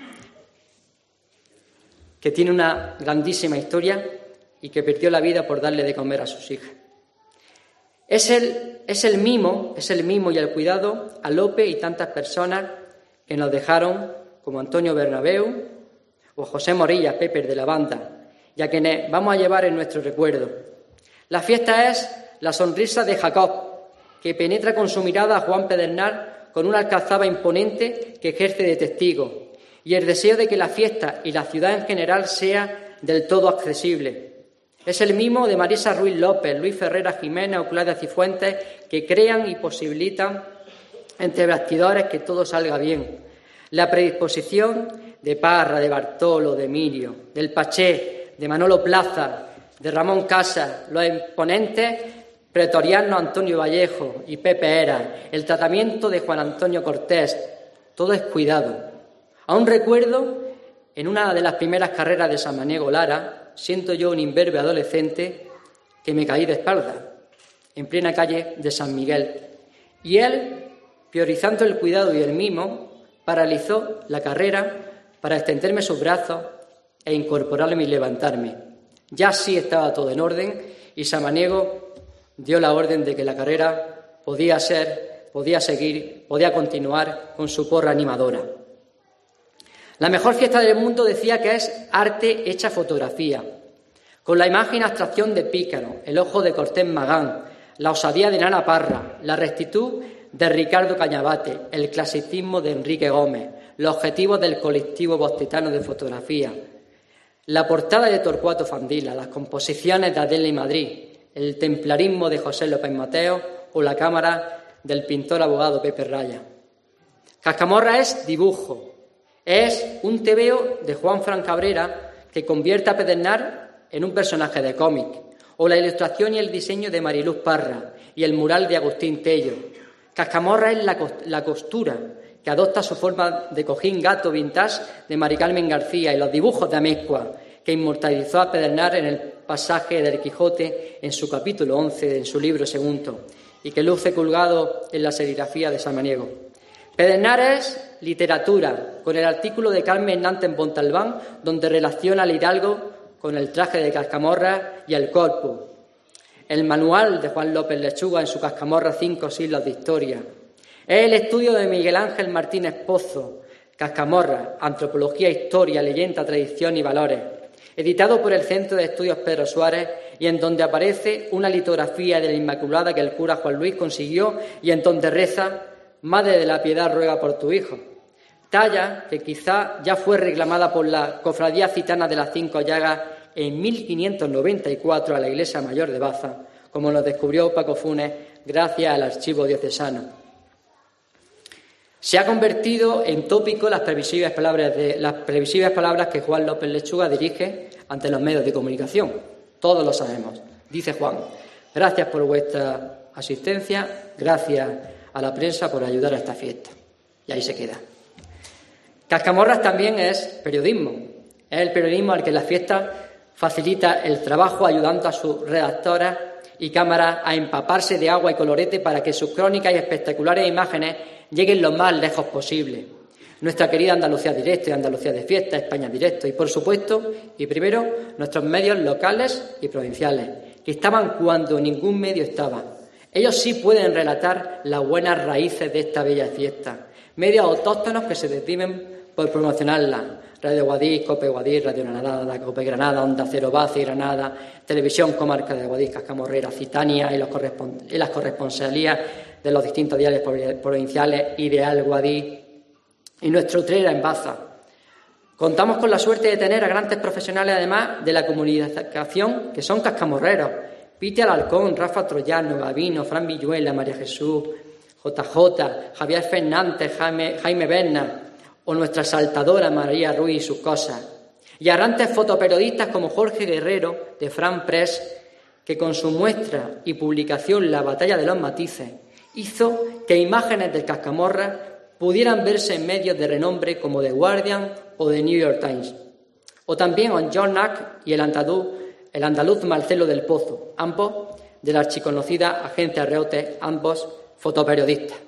que tiene una grandísima historia y que perdió la vida por darle de comer a sus hijas. Es el mimo y el cuidado a Lope y tantas personas que nos dejaron, como Antonio Bernabéu o José Morilla, Pepe de la Banda, y a quienes vamos a llevar en nuestro recuerdo. La fiesta es la sonrisa de Jacob, que penetra con su mirada a Juan Pedernal con una alcazaba imponente que ejerce de testigo, y el deseo de que la fiesta y la ciudad en general sea del todo accesible. Es el mimo de Marisa Ruiz López, Luis Ferrera Jiménez o Claudia Cifuentes, que crean y posibilitan entre bastidores que todo salga bien. La predisposición de Parra, de Bartolo, de Emilio, del Paché, de Manolo Plaza, de Ramón Casas, los imponentes pretorianos Antonio Vallejo y Pepe Era, el tratamiento de Juan Antonio Cortés, todo es cuidado. Aún recuerdo, en una de las primeras carreras de Samaniego Lara, siendo yo un imberbe adolescente, que me caí de espalda, en plena calle de San Miguel. Y él, priorizando el cuidado y el mimo, paralizó la carrera para extenderme sus brazos e incorporarme y levantarme. Ya sí estaba todo en orden y Samaniego dio la orden de que la carrera podía seguir, podía continuar con su porra animadora. La mejor fiesta del mundo decía que es arte hecha fotografía, con la imagen abstracción de Pícaro, el ojo de Cortés Magán, la osadía de Nana Parra, la rectitud de Ricardo Cañabate, el clasicismo de Enrique Gómez, los objetivos del colectivo bostetano de fotografía, la portada de Torcuato Fandila, las composiciones de Adela y Madrid, el templarismo de José López Mateo o la cámara del pintor abogado Pepe Raya. Cascamorra es dibujo, es un tebeo de Juan Fran Cabrera que convierte a Pedernal en un personaje de cómic, o la ilustración y el diseño de Mariluz Parra y el mural de Agustín Tello. Cascamorra es la costura que adopta su forma de cojín gato vintage de Mari Carmen García y los dibujos de Amezcua, que inmortalizó a Pedernal en el pasaje del Quijote en su capítulo 11 en su libro segundo y que luce colgado en la serigrafía de Samaniego. Pedernal es literatura, con el artículo de Carmen Hernández Montalbán, donde relaciona al hidalgo con el traje de Cascamorra y el corpus. El manual de Juan López Lechuga en su Cascamorra 5 siglos de historia. Es el estudio de Miguel Ángel Martínez Pozo, Cascamorra, Antropología, Historia, Leyenda, Tradición y Valores, editado por el Centro de Estudios Pedro Suárez y en donde aparece una litografía de la Inmaculada que el cura Juan Luis consiguió y en donde reza: Madre de la Piedad, ruega por tu hijo. Talla que quizá ya fue reclamada por la Cofradía Gitana de las Cinco Llagas en 1594 a la Iglesia Mayor de Baza, como nos descubrió Paco Funes gracias al archivo diocesano. Se ha convertido en tópico las previsibles palabras que Juan López Lechuga dirige ante los medios de comunicación. Todos lo sabemos. Dice Juan: gracias por vuestra asistencia, gracias a la prensa por ayudar a esta fiesta. Y ahí se queda. Cascamorras también es periodismo. Es el periodismo al que la fiesta facilita el trabajo ayudando a sus redactoras y cámaras a empaparse de agua y colorete para que sus crónicas y espectaculares imágenes lleguen lo más lejos posible. Nuestra querida Andalucía Directo y Andalucía de Fiesta, España Directo y, por supuesto, y primero, nuestros medios locales y provinciales, que estaban cuando ningún medio estaba. Ellos sí pueden relatar las buenas raíces de esta bella fiesta. Medios autóctonos que se desviven por promocionarla. Radio Guadix, Cope Guadix, Radio Granada, Cope Granada, Onda Cero Baza y Granada, Televisión Comarca de Guadix, Cascamorrera, Citania y las corresponsalías de los distintos diarios provinciales, Ideal Guadix y nuestra Utrera en Baza. Contamos con la suerte de tener a grandes profesionales, además de la comunicación, que son cascamorreros. Piti Alarcón, Rafa Troyano, Gavino, Fran Villuela, María Jesús, JJ, Javier Fernández, Jaime Berna, o nuestra saltadora María Ruiz y sus cosas. Y errantes fotoperiodistas como Jorge Guerrero, de Fran Press, que con su muestra y publicación La batalla de los matices hizo que imágenes del Cascamorra pudieran verse en medios de renombre como The Guardian o The New York Times. O también on John Nack y el andaluz Marcelo del Pozo, ambos de la archiconocida agencia Reuters, ambos fotoperiodistas.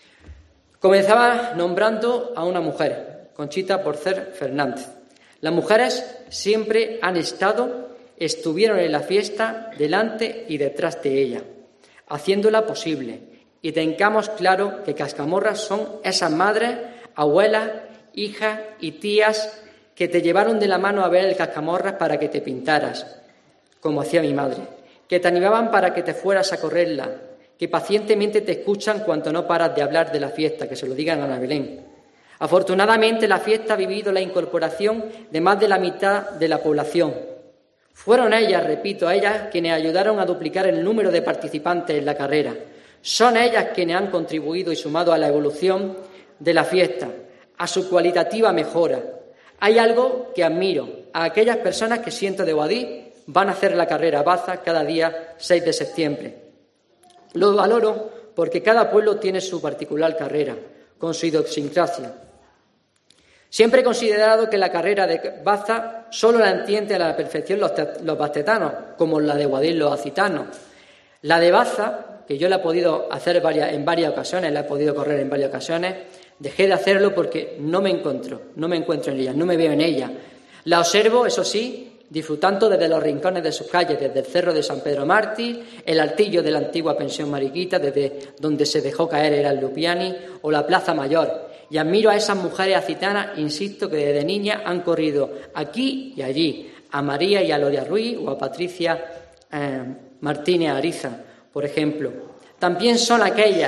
Comenzaba nombrando a una mujer, Conchita Porcer Fernández. Las mujeres siempre han estuvieron en la fiesta delante y detrás de ella, haciéndola posible. Y tengamos claro que Cascamorras son esas madres, abuelas, hijas y tías que te llevaron de la mano a ver el Cascamorras para que te pintaras, como hacía mi madre, que te animaban para que te fueras a correrla, que pacientemente te escuchan cuando no paras de hablar de la fiesta, que se lo digan a Ana Belén. Afortunadamente, la fiesta ha vivido la incorporación de más de la mitad de la población. Fueron ellas, repito, ellas quienes ayudaron a duplicar el número de participantes en la carrera. Son ellas quienes han contribuido y sumado a la evolución de la fiesta, a su cualitativa mejora. Hay algo que admiro, a aquellas personas que siento de Guadix van a hacer la carrera a Baza cada día 6 de septiembre. Lo valoro porque cada pueblo tiene su particular carrera, con su idiosincrasia. Siempre he considerado que la carrera de Baza solo la entienden a la perfección los bastetanos, como la de Guadix los acitanos. La de Baza, que yo la he podido hacer en varias ocasiones, la he podido correr en varias ocasiones, dejé de hacerlo porque no me encuentro en ella, no me veo en ella. La observo, eso sí, disfrutando desde los rincones de sus calles, desde el Cerro de San Pedro Mártir, el altillo de la antigua pensión mariquita, desde donde se dejó caer el Lupiani, o la Plaza Mayor, y admiro a esas mujeres acitanas, insisto, que desde niñas han corrido aquí y allí, a María y a Loria Ruiz o a Patricia Martínez Ariza, por ejemplo. También son ellas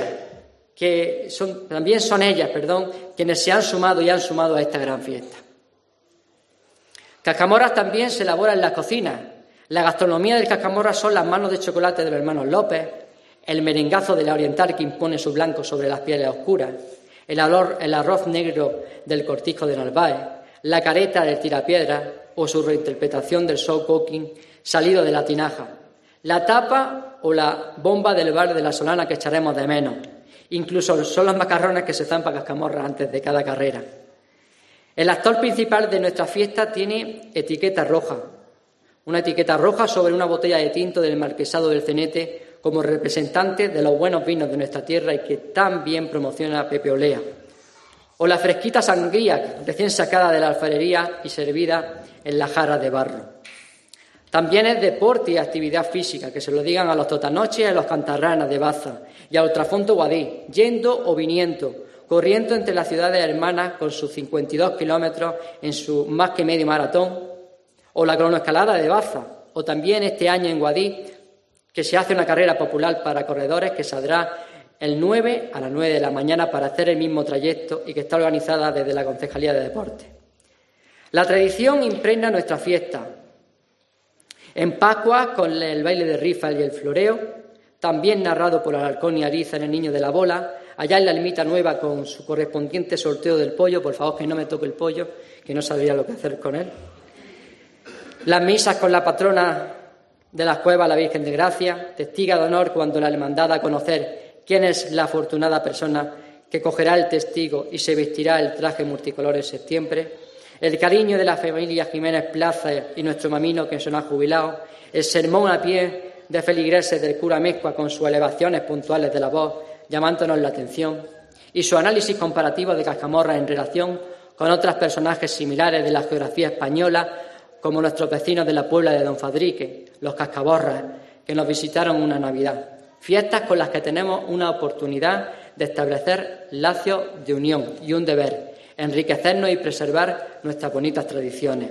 quienes se han sumado y han sumado a esta gran fiesta. Cascamorras también se elabora en las cocinas. La gastronomía del cascamorra son las manos de chocolate de los hermanos López, el merengazo de la oriental que impone su blanco sobre las pieles oscuras, el arroz negro del cortijo de Narváez, la careta del tirapiedra o su reinterpretación del show cooking salido de la tinaja, la tapa o la bomba del bar de la Solana que echaremos de menos. Incluso son los macarrones que se zampa cascamorra antes de cada carrera. El actor principal de nuestra fiesta tiene etiqueta roja, una etiqueta roja sobre una botella de tinto del Marquesado del Cenete como representante de los buenos vinos de nuestra tierra y que tan bien promociona Pepe Olea. O la fresquita sangría recién sacada de la alfarería y servida en la jarra de barro. También es deporte y actividad física, que se lo digan a los totanoches y a los cantarranas de Baza y a Ultrafonto Guadix, yendo o viniendo, corriendo entre las ciudades hermanas con sus 52 kilómetros en su más que medio maratón, o la cronoescalada de Baza, o también este año en Guadix, que se hace una carrera popular para corredores que saldrá el 9 a las 9 de la mañana para hacer el mismo trayecto y que está organizada desde la Concejalía de Deportes. La tradición impregna nuestra fiesta. En Pascua, con el baile de rifa y el floreo, también narrado por Alarcón y Ariza en El Niño de la Bola, allá en la Ermita Nueva con su correspondiente sorteo del pollo, por favor que no me toque el pollo, que no sabría lo que hacer con él. Las misas con la patrona de las cuevas, la Virgen de Gracia, testiga de honor cuando la hermandad da a conocer quién es la afortunada persona que cogerá el testigo y se vestirá el traje multicolor en septiembre, el cariño de la familia Jiménez Plaza y nuestro mamino que se nos ha jubilado, el sermón a pie de feligreses del cura Mezcua con sus elevaciones puntuales de la voz, llamándonos la atención, y su análisis comparativo de Cascamorra en relación con otros personajes similares de la geografía española, como nuestros vecinos de la Puebla de Don Fadrique, los cascaborras, que nos visitaron una Navidad. Fiestas con las que tenemos una oportunidad de establecer lazos de unión y un deber, enriquecernos y preservar nuestras bonitas tradiciones.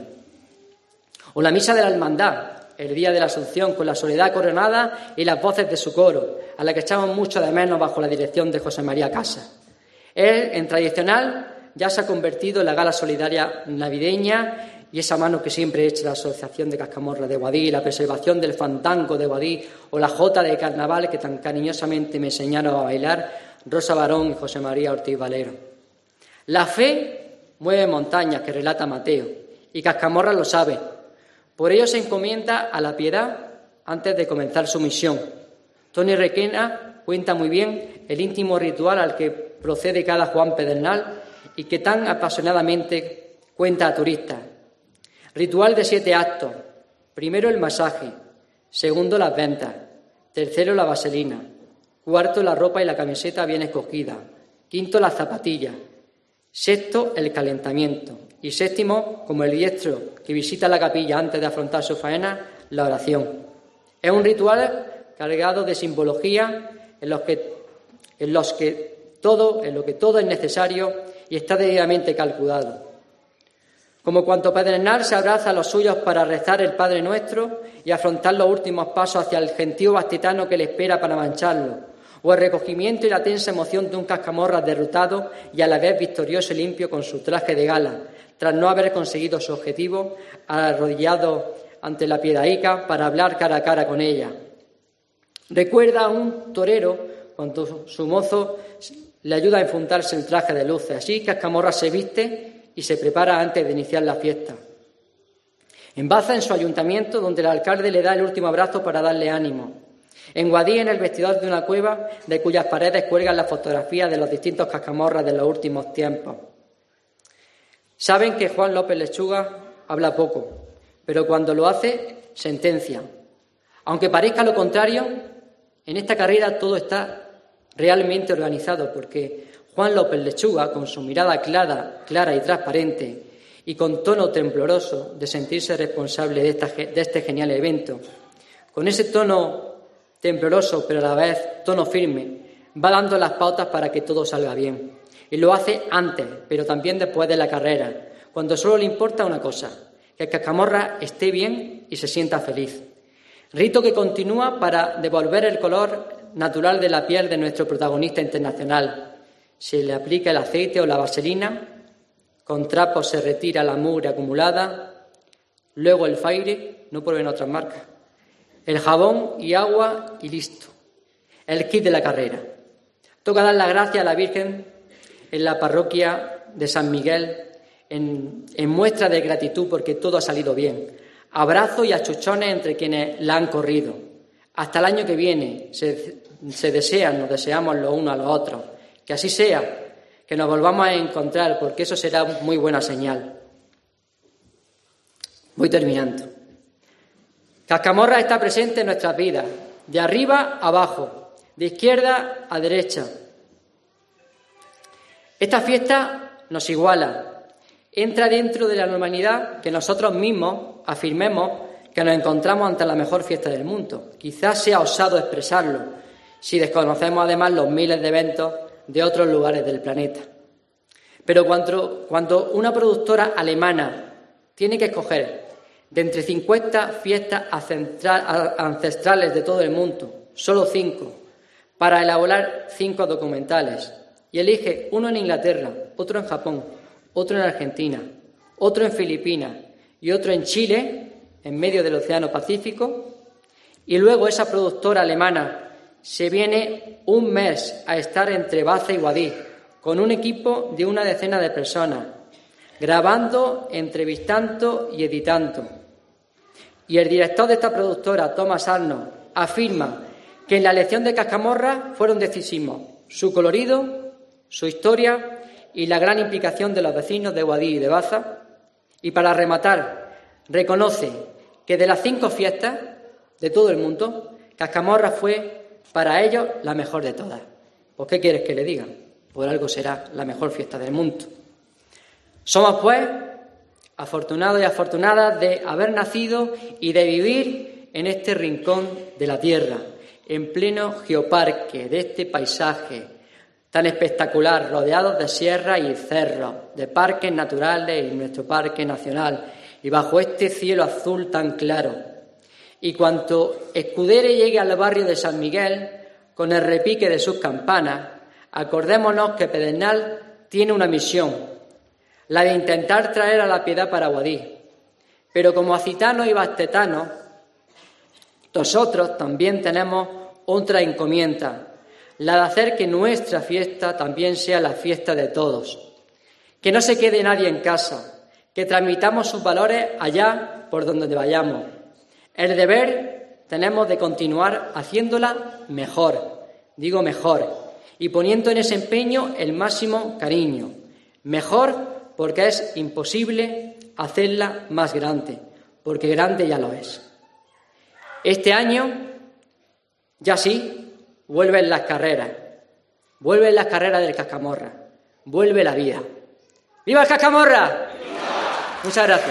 O la Misa de la Hermandad, el día de la Asunción, con la Soledad coronada y las voces de su coro, a la que echamos mucho de menos bajo la dirección de José María Casas. Él, en tradicional, ya se ha convertido en la gala solidaria navideña y esa mano que siempre echa la Asociación de Cascamorra de Guadix, la preservación del fandango de Guadix o la jota de carnaval que tan cariñosamente me enseñaron a bailar Rosa Barón y José María Ortiz Valero. La fe mueve montañas, que relata Mateo, y Cascamorra lo sabe. Por ello se encomienda a la piedad antes de comenzar su misión. Tony Requena cuenta muy bien el íntimo ritual al que procede cada Juan Pedernal y que tan apasionadamente cuenta a turistas. Ritual de 7 actos. Primero el masaje, segundo las ventas, tercero la vaselina, cuarto la ropa y la camiseta bien escogida, quinto las zapatillas, sexto el calentamiento y séptimo, como el diestro que visita la capilla antes de afrontar su faena, la oración. Es un ritual cargado de simbología en lo que todo es necesario y está debidamente calculado. Como cuanto Pedernal se abraza a los suyos para rezar el Padre Nuestro y afrontar los últimos pasos hacia el gentío bastetano que le espera para mancharlo, o el recogimiento y la tensa emoción de un Cascamorra derrotado y a la vez victorioso y limpio con su traje de gala, tras no haber conseguido su objetivo, arrodillado ante la piedaica para hablar cara a cara con ella. Recuerda a un torero cuando su mozo le ayuda a enfundarse el traje de luces. Así Cascamorra se viste y se prepara antes de iniciar la fiesta. En Baza, en su ayuntamiento, donde el alcalde le da el último abrazo para darle ánimo. En Guadix, en el vestidor de una cueva de cuyas paredes cuelgan las fotografías de los distintos cascamorras de los últimos tiempos. Saben que Juan López Lechuga habla poco, pero cuando lo hace, sentencia. Aunque parezca lo contrario, en esta carrera todo está realmente organizado, porque Juan López Lechuga, con su mirada clara y transparente, y con tono tembloroso de sentirse responsable de este genial evento, con ese tono tembloroso, pero a la vez tono firme, va dando las pautas para que todo salga bien. Y lo hace antes, pero también después de la carrera, cuando solo le importa una cosa, que el cascamorra esté bien y se sienta feliz. Rito que continúa para devolver el color natural de la piel de nuestro protagonista internacional. Se le aplica el aceite o la vaselina, con trapos se retira la mugre acumulada, luego el Faire, no prueben otras marcas, el jabón y agua y listo. El kit de la carrera. Toca dar las gracias a la Virgen en la parroquia de San Miguel en muestra de gratitud porque todo ha salido bien. Abrazos y achuchones entre quienes la han corrido. Hasta el año que viene nos deseamos los unos a los otros. Que así sea, que nos volvamos a encontrar, porque eso será muy buena señal. Voy terminando. Cascamorra está presente en nuestras vidas, de arriba a abajo, de izquierda a derecha. Esta fiesta nos iguala, entra dentro de la normalidad que nosotros mismos afirmemos que nos encontramos ante la mejor fiesta del mundo. Quizás sea osado expresarlo, si desconocemos además los miles de eventos de otros lugares del planeta. Pero cuando una productora alemana tiene que escoger de entre 50 fiestas ancestrales de todo el mundo, solo 5, para elaborar 5 documentales, y elige uno en Inglaterra, otro en Japón, otro en Argentina, otro en Filipinas y otro en Chile, en medio del Océano Pacífico, y luego esa productora alemana se viene un mes a estar entre Baza y Guadix, con un equipo de una decena de personas, grabando, entrevistando y editando. Y el director de esta productora, Thomas Arnold, afirma que en la elección de Cascamorra fueron decisivos su colorido, su historia y la gran implicación de los vecinos de Guadix y de Baza. Y para rematar, reconoce que de las 5 fiestas de todo el mundo, Cascamorra fue para ellos la mejor de todas. ¿Pues qué quieres que le diga? Por algo será la mejor fiesta del mundo. Somos, pues, afortunados y afortunadas de haber nacido y de vivir en este rincón de la tierra, en pleno geoparque de este paisaje tan espectacular, rodeados de sierras y cerros, de parques naturales y nuestro parque nacional, y bajo este cielo azul tan claro. Y cuanto Escudere llegue al barrio de San Miguel, con el repique de sus campanas, acordémonos que Pedernal tiene una misión, la de intentar traer a la piedad para Guadix. Pero como acitanos y bastetanos, nosotros también tenemos otra encomienda, la de hacer que nuestra fiesta también sea la fiesta de todos. Que no se quede nadie en casa, que transmitamos sus valores allá por donde vayamos. El deber tenemos de continuar haciéndola mejor, digo mejor, y poniendo en ese empeño el máximo cariño. Mejor porque es imposible hacerla más grande, porque grande ya lo es. Este año, ya sí, vuelven las carreras del Cascamorra, vuelve la vida. ¡Viva el Cascamorra! ¡Viva! Muchas gracias.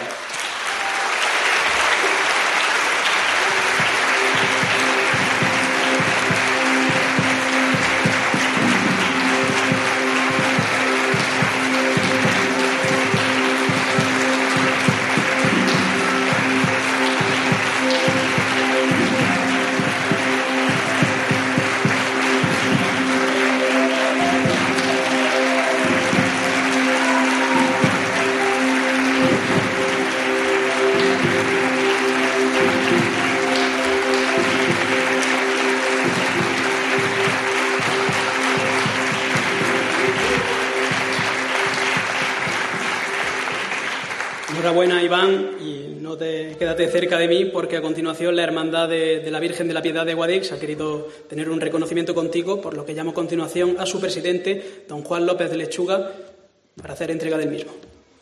Enhorabuena, Iván, y quédate cerca de mí, porque a continuación la Hermandad de la Virgen de la Piedad de Guadix ha querido tener un reconocimiento contigo, por lo que llamo a continuación a su presidente, don Juan López de Lechuga, para hacer entrega del mismo.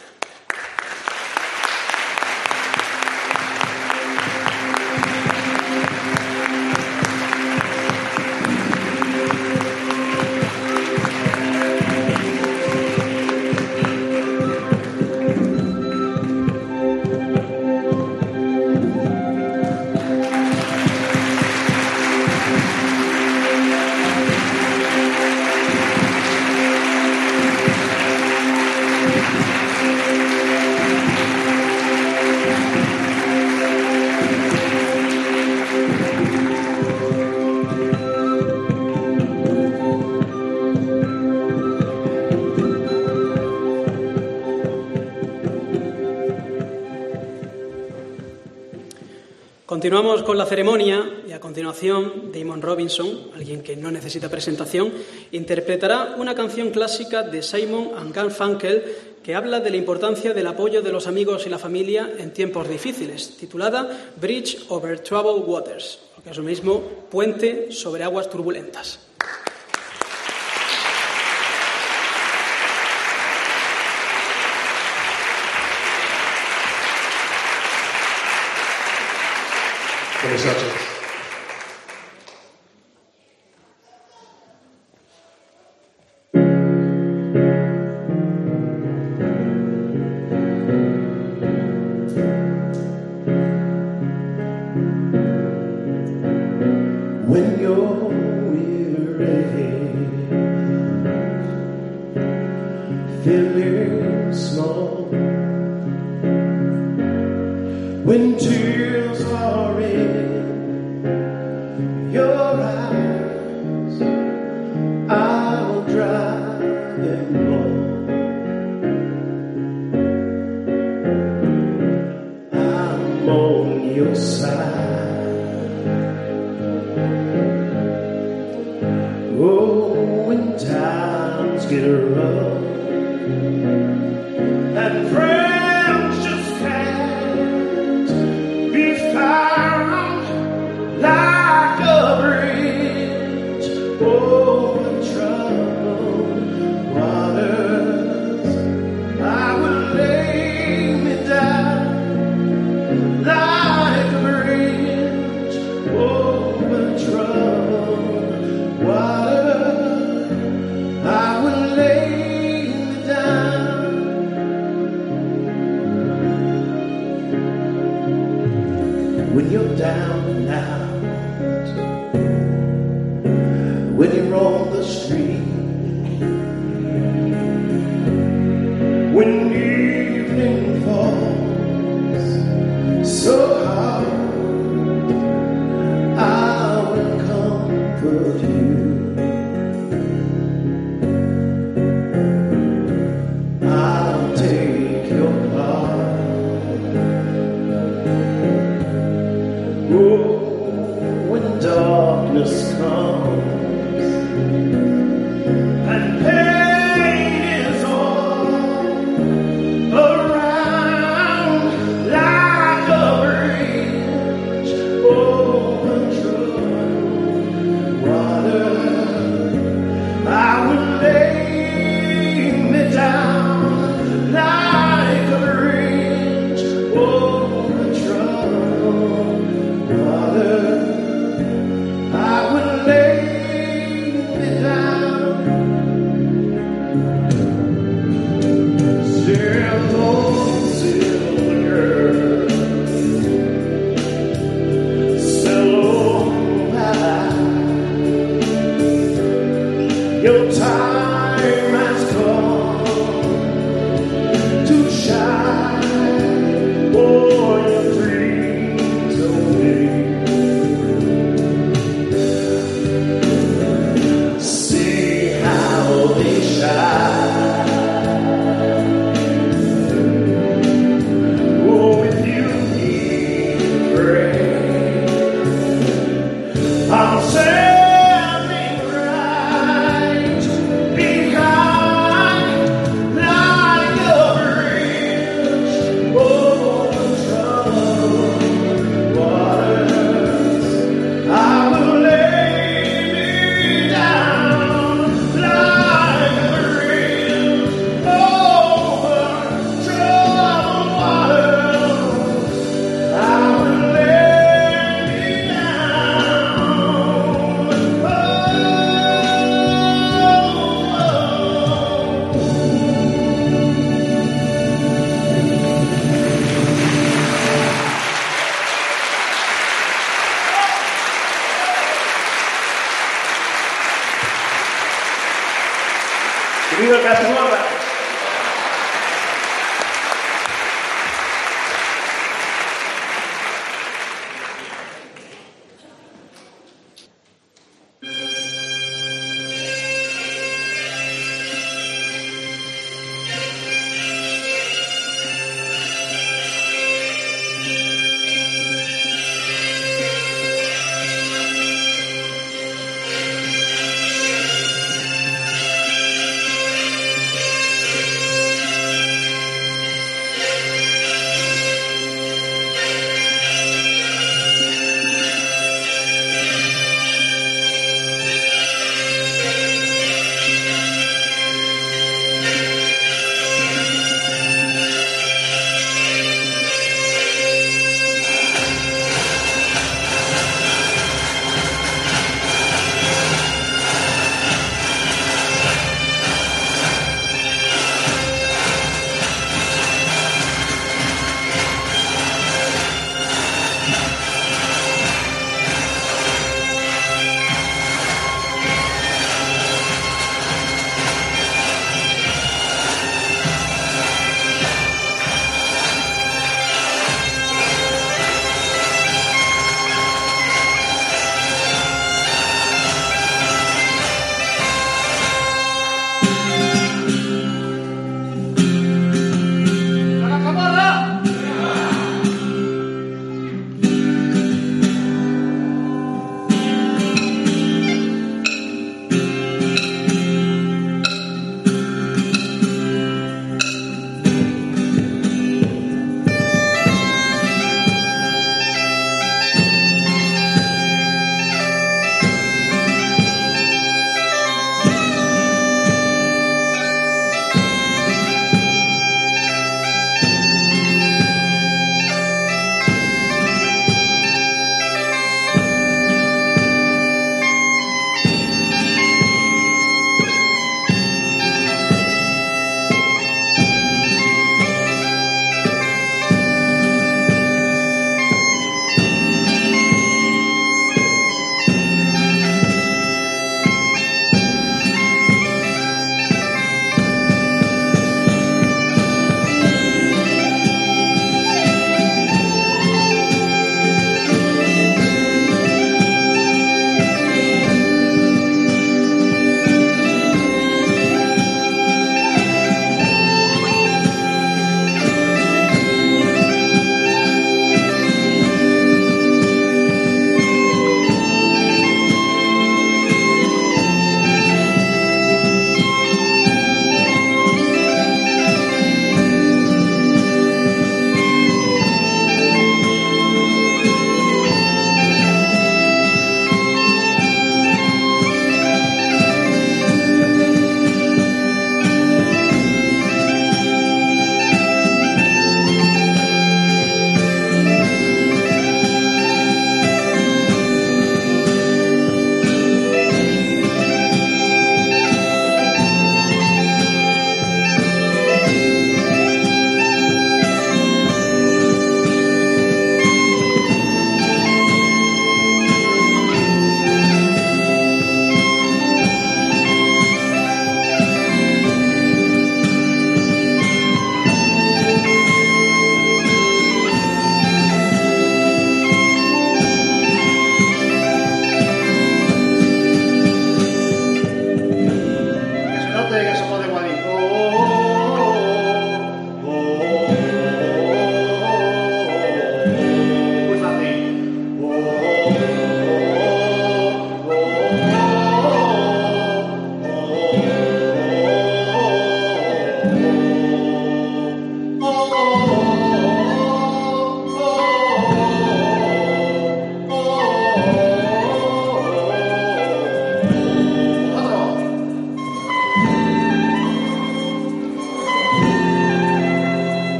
Continuamos con la ceremonia y a continuación Damon Robinson, alguien que no necesita presentación, interpretará una canción clásica de Simon and Garfunkel que habla de la importancia del apoyo de los amigos y la familia en tiempos difíciles, titulada Bridge over Troubled Waters, lo que es lo mismo, Puente sobre aguas turbulentas. Buenas noches. When you're weary, feeling small, when tears are in your eyes, I'll dry them all. I'm on your side. Oh, when times get rough and friends just can't be found like a bridge over troubled waters, I will lay me down like a bridge over troubled waters. I will lay me down. When you're down and out, when you're on the street, when evening falls so hard, I will comfort you. I'll take your part. Oh,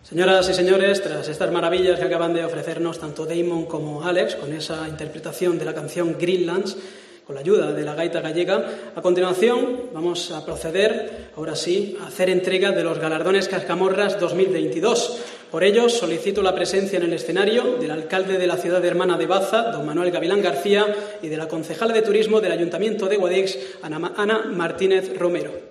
Señoras y señores, tras estas maravillas que acaban de ofrecernos tanto Damon como Alex, con esa interpretación de la canción Greenlands, con la ayuda de la gaita gallega, a continuación vamos a proceder, ahora sí, a hacer entrega de los galardones Cascamorras 2022. Por ello, solicito la presencia en el escenario del alcalde de la ciudad hermana de Baza, don Manuel Gavilán García, y de la concejala de Turismo del Ayuntamiento de Guadix, Ana Martínez Romero.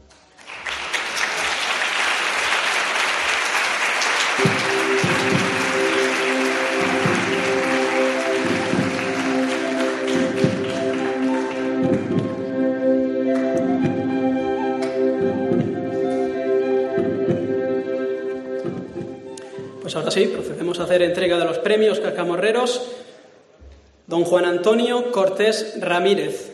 Pues ahora sí, procedemos a hacer entrega de los premios cascamorreros. Don Juan Antonio Cortés Ramírez.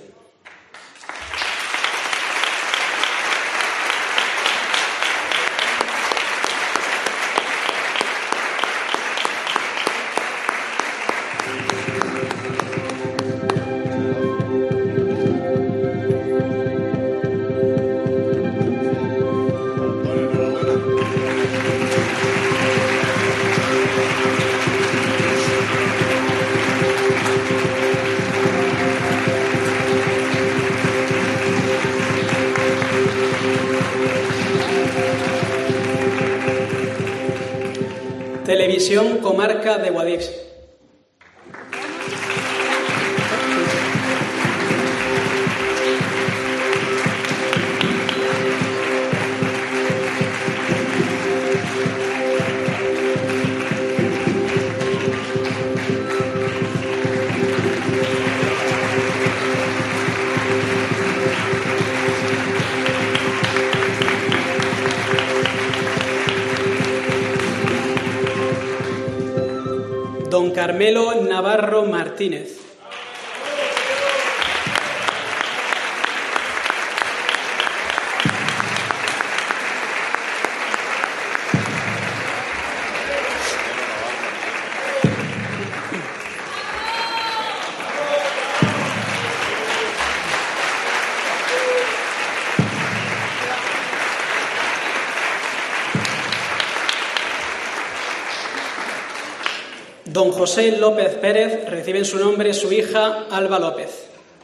Televisión Comarca de Guadix. Don Carmelo Navarro Martínez. Don José López Pérez, recibe en su nombre su hija Alba López.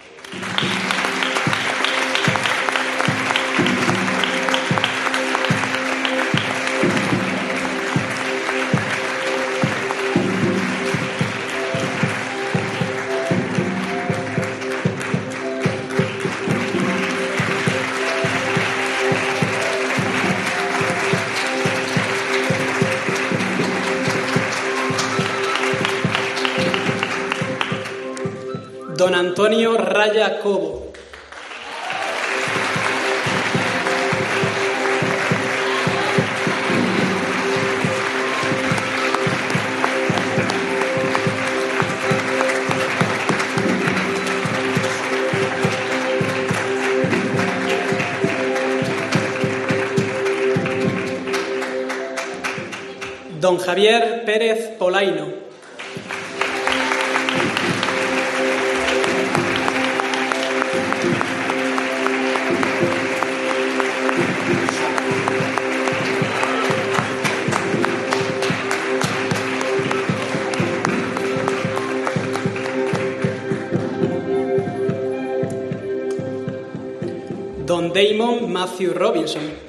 Don Antonio Raya Cobo. Don Javier Pérez Polaino. Don Damon Matthew Robinson.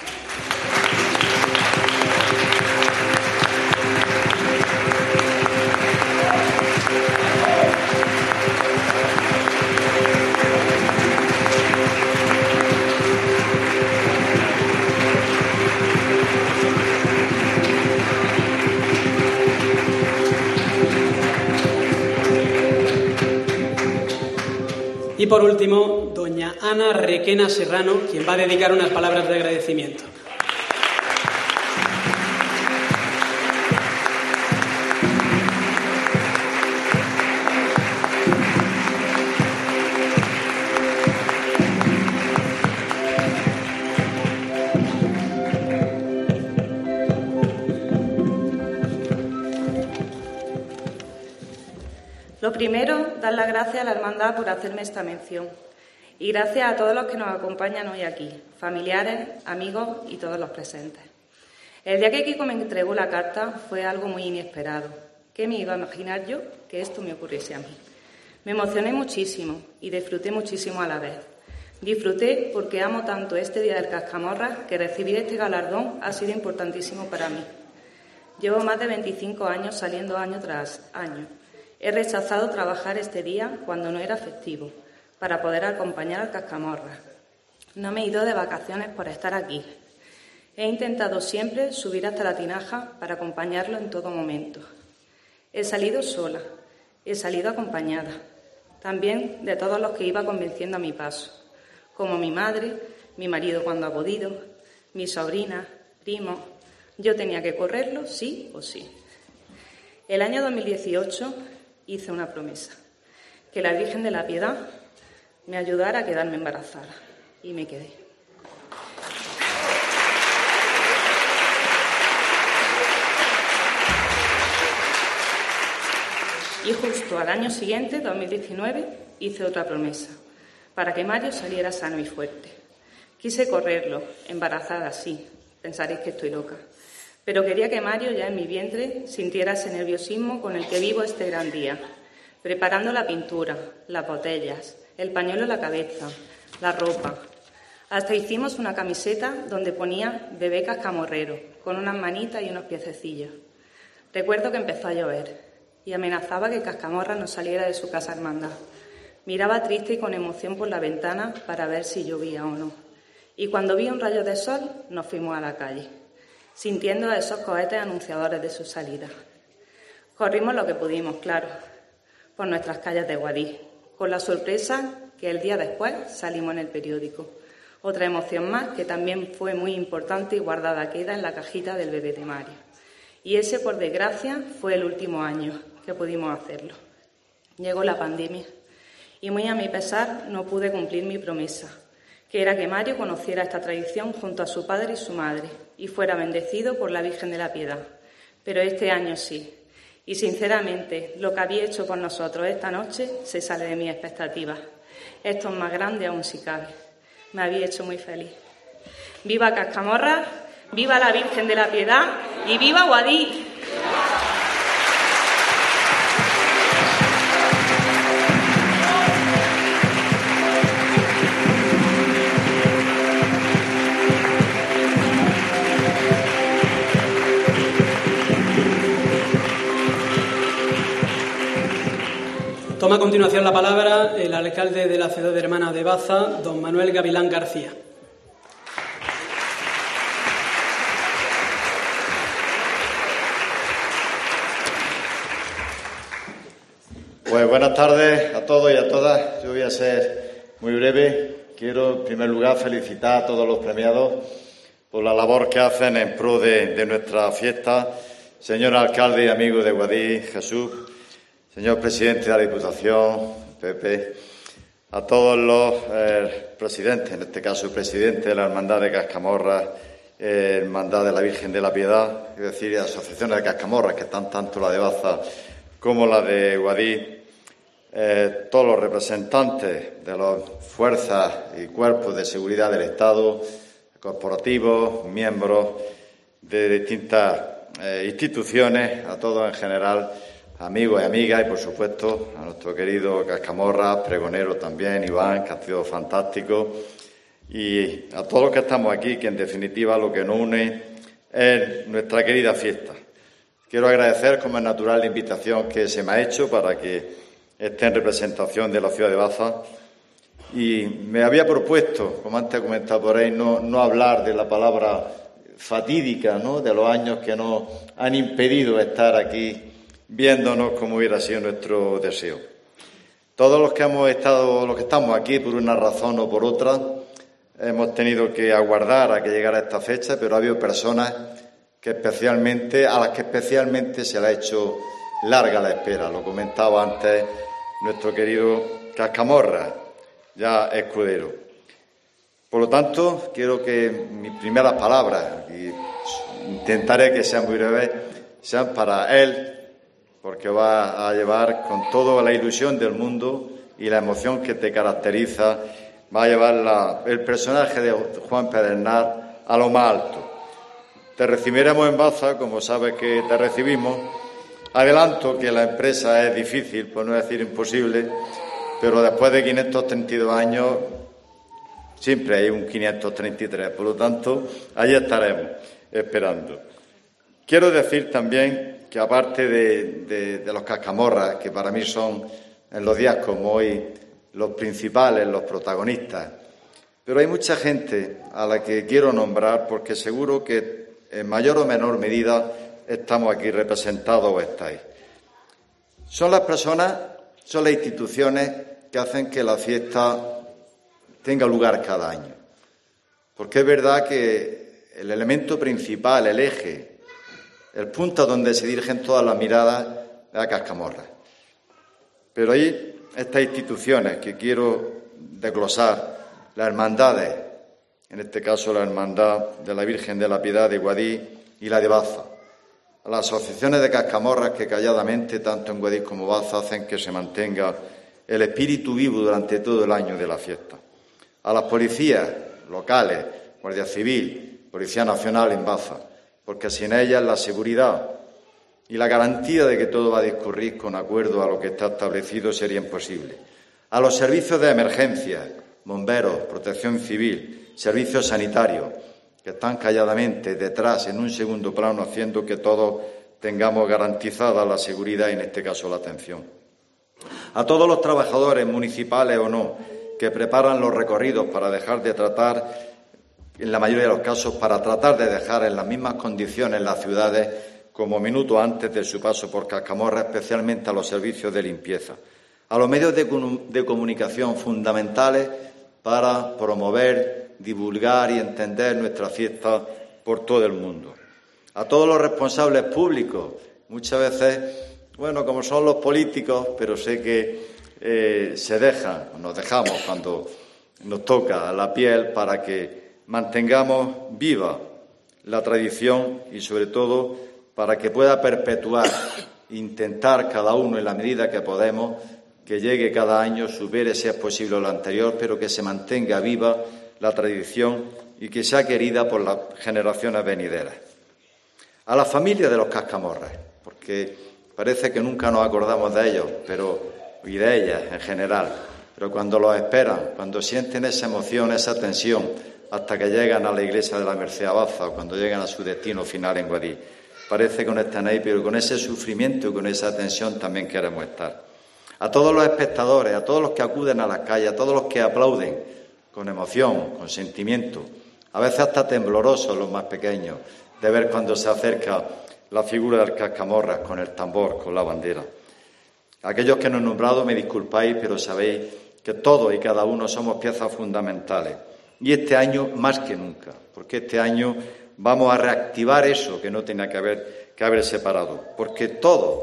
Y por último, doña Ana Requena Serrano, quien va a dedicar unas palabras de agradecimiento. Lo primero, dar las gracias a la Hermandad por hacerme esta mención. Y gracias a todos los que nos acompañan hoy aquí, familiares, amigos y todos los presentes. El día que Kiko me entregó la carta fue algo muy inesperado. ¿Qué me iba a imaginar yo que esto me ocurriese a mí? Me emocioné muchísimo y disfruté muchísimo a la vez. Disfruté porque amo tanto este Día del Cascamorras que recibir este galardón ha sido importantísimo para mí. Llevo más de 25 años saliendo año tras año. He rechazado trabajar este día cuando no era festivo, para poder acompañar al Cascamorras. No me he ido de vacaciones por estar aquí. He intentado siempre subir hasta la tinaja para acompañarlo en todo momento. He salido sola, he salido acompañada, también de todos los que iba convenciendo a mi paso, como mi madre, mi marido cuando ha podido, mi sobrina, primos. Yo tenía que correrlo sí o sí. El año 2018 hice una promesa, que la Virgen de la Piedad me ayudara a quedarme embarazada, y me quedé. Y justo al año siguiente, 2019, hice otra promesa, para que Mario saliera sano y fuerte. Quise correrlo, embarazada, sí, pensaréis que estoy loca, pero quería que Mario ya en mi vientre sintiera ese nerviosismo con el que vivo este gran día, preparando la pintura, las botellas, el pañuelo en la cabeza, la ropa. Hasta hicimos una camiseta donde ponía Bebé Cascamorrero, con unas manitas y unos piececillos. Recuerdo que empezó a llover y amenazaba que Cascamorras no saliera de su casa hermandad. Miraba triste y con emoción por la ventana para ver si llovía o no. Y cuando vi un rayo de sol, nos fuimos a la calle, sintiendo a esos cohetes anunciadores de su salida. Corrimos lo que pudimos, claro, por nuestras calles de Guadix, con la sorpresa que el día después salimos en el periódico. Otra emoción más que también fue muy importante y guardada queda en la cajita del bebé de Mario. Y ese, por desgracia, fue el último año que pudimos hacerlo. Llegó la pandemia y muy a mi pesar no pude cumplir mi promesa, que era que Mario conociera esta tradición junto a su padre y su madre y fuera bendecido por la Virgen de la Piedad. Pero este año sí. Y sinceramente, lo que había hecho por nosotros esta noche se sale de mis expectativas. Esto es más grande aún si cabe. Me había hecho muy feliz. ¡Viva Cascamorras! ¡Viva la Virgen de la Piedad! ¡Y viva Guadix! Toma a continuación la palabra el alcalde de la ciudad hermana de Baza, don Manuel Gavilán García. Pues buenas tardes a todos y a todas. Yo voy a ser muy breve. Quiero, en primer lugar, felicitar a todos los premiados por la labor que hacen en pro de nuestra fiesta. Señor alcalde y amigo de Guadix, Jesús, señor presidente de la Diputación, Pepe, a todos los presidentes, en este caso el presidente de la Hermandad de Cascamorras, Hermandad de la Virgen de la Piedad, es decir, asociaciones de Cascamorras, que están tanto la de Baza como la de Guadix, todos los representantes de las fuerzas y cuerpos de seguridad del Estado, corporativos, miembros de distintas instituciones, a todos en general, amigos y amigas, y por supuesto a nuestro querido Cascamorras, pregonero también, Iván, que ha sido fantástico, y a todos los que estamos aquí, que en definitiva lo que nos une es nuestra querida fiesta. Quiero agradecer, como es natural, la invitación que se me ha hecho para que esté en representación de la ciudad de Baza, y me había propuesto, como antes he comentado por ahí, no hablar de la palabra fatídica, ¿no?, de los años que nos han impedido estar aquí viéndonos como hubiera sido nuestro deseo. Todos los que estamos aquí por una razón o por otra, hemos tenido que aguardar a que llegara esta fecha, pero ha habido personas a las que especialmente se le ha hecho larga la espera. Lo comentaba antes nuestro querido Cascamorras, ya escudero. Por lo tanto, quiero que mis primeras palabras, y intentaré que sean muy breves, sean para él, porque va a llevar con toda la ilusión del mundo y la emoción que te caracteriza, va a llevar el personaje de Juan Pedernal a lo más alto. Te recibiremos en Baza, como sabes que te recibimos. Adelanto que la empresa es difícil, por no decir imposible, pero después de 532 años siempre hay un 533, por lo tanto, ahí estaremos esperando. Quiero decir también que aparte de los cascamorras, que para mí son en los días como hoy los principales, los protagonistas, pero hay mucha gente a la que quiero nombrar porque seguro que en mayor o menor medida estamos aquí representados o estáis. Son las personas, son las instituciones que hacen que la fiesta tenga lugar cada año. Porque es verdad que el elemento principal, el eje, el punto a donde se dirigen todas las miradas es a Cascamorra. Pero hay estas instituciones que quiero desglosar, las hermandades, en este caso la Hermandad de la Virgen de la Piedad de Guadix y la de Baza, a las asociaciones de cascamorras que calladamente, tanto en Guadix como Baza, hacen que se mantenga el espíritu vivo durante todo el año de la fiesta, a las policías locales, Guardia Civil, Policía Nacional en Baza, porque sin ellas la seguridad y la garantía de que todo va a discurrir con acuerdo a lo que está establecido sería imposible. A los servicios de emergencia, bomberos, protección civil, servicios sanitarios, que están calladamente detrás, en un segundo plano, haciendo que todos tengamos garantizada la seguridad y, en este caso, la atención. A todos los trabajadores, municipales o no, que preparan los recorridos para dejar de tratar, en la mayoría de los casos, para tratar de dejar en las mismas condiciones las ciudades como minutos antes de su paso por Cascamorra, especialmente a los servicios de limpieza. A los medios de comunicación fundamentales para promover, divulgar y entender nuestra fiesta por todo el mundo. A todos los responsables públicos, muchas veces, bueno, como son los políticos, pero sé que nos dejamos cuando nos toca la piel para que mantengamos viva la tradición y, sobre todo, para que pueda perpetuar, intentar cada uno en la medida que podemos, que llegue cada año, supere si es posible lo anterior, pero que se mantenga viva la tradición y que sea querida por las generaciones venideras. A la familia de los cascamorras, porque parece que nunca nos acordamos de ellos, y de ellas en general, pero cuando los esperan, cuando sienten esa emoción, esa tensión, hasta que llegan a la iglesia de la Merced a Baza o cuando llegan a su destino final en Guadix, parece que no están ahí, pero con ese sufrimiento y con esa tensión también queremos estar. A todos los espectadores, a todos los que acuden a las calles, a todos los que aplauden con emoción, con sentimiento, a veces hasta temblorosos los más pequeños, de ver cuando se acerca la figura del cascamorras con el tambor, con la bandera. Aquellos que no he nombrado, me disculpáis, pero sabéis que todos y cada uno somos piezas fundamentales. Y este año más que nunca, porque este año vamos a reactivar eso que no tenía que haber separado, porque todos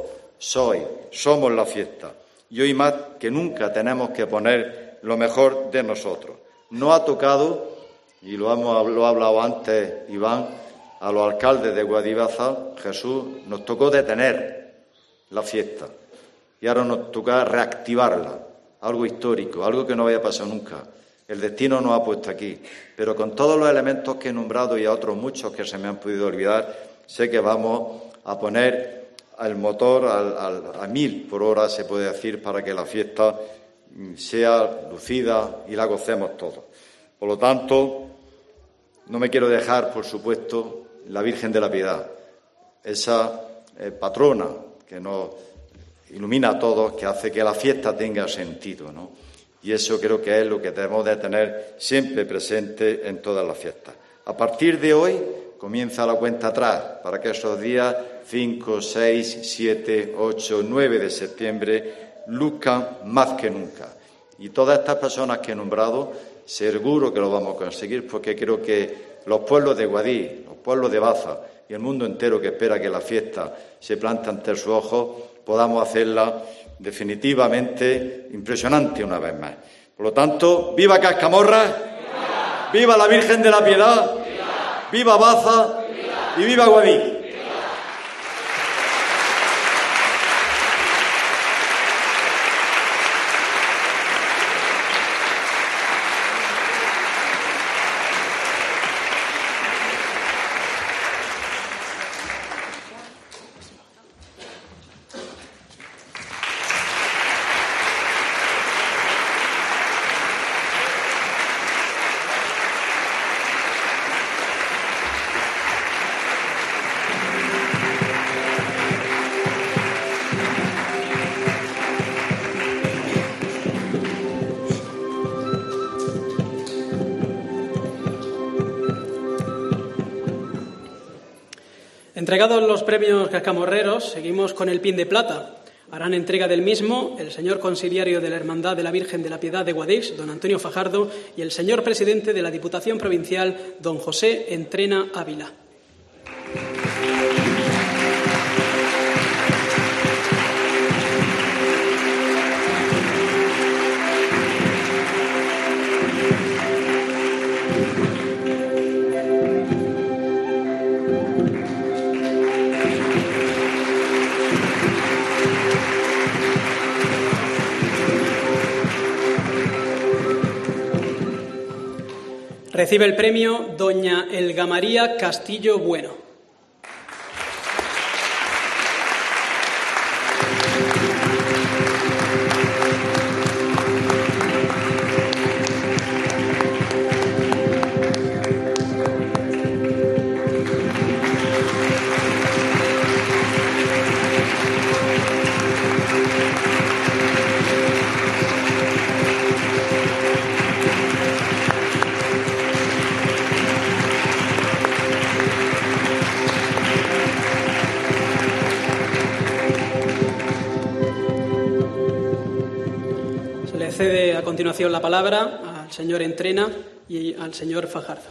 somos la fiesta. Y hoy más que nunca tenemos que poner lo mejor de nosotros. No ha tocado, y lo ha hablado antes Iván, a los alcaldes de Guadix y Baza, Jesús, nos tocó detener la fiesta. Y ahora nos toca reactivarla, algo histórico, algo que no había pasado nunca. El destino nos ha puesto aquí. Pero con todos los elementos que he nombrado y a otros muchos que se me han podido olvidar, sé que vamos a poner el motor a 1000 por hora, se puede decir, para que la fiesta sea lucida y la gocemos todos. Por lo tanto, no me quiero dejar, por supuesto, la Virgen de la Piedad, esa patrona que nos ilumina a todos, que hace que la fiesta tenga sentido, ¿no? Y eso creo que es lo que debemos de tener siempre presente en todas las fiestas. A partir de hoy comienza la cuenta atrás para que esos días 5, 6, 7, 8, 9 de septiembre luzcan más que nunca. Y todas estas personas que he nombrado, seguro que lo vamos a conseguir, porque creo que los pueblos de Guadix, los pueblos de Baza y el mundo entero que espera que la fiesta se plante ante sus ojos, podamos hacerla definitivamente impresionante una vez más. Por lo tanto, ¡viva Cascamorra! ¡Viva! ¡Viva la Virgen de la Piedad! ¡Viva, ¡viva Baza! ¡Viva! ¡Y viva Guadix! Entregados los premios cascamorreros, seguimos con el Pin de Plata. Harán entrega del mismo el señor consiliario de la Hermandad de la Virgen de la Piedad de Guadix, don Antonio Fajardo, y el señor presidente de la Diputación Provincial, don José Entrena Ávila. Recibe el premio doña Elga María Castillo Bueno. Cede a continuación la palabra al señor Entrena y al señor Fajardo.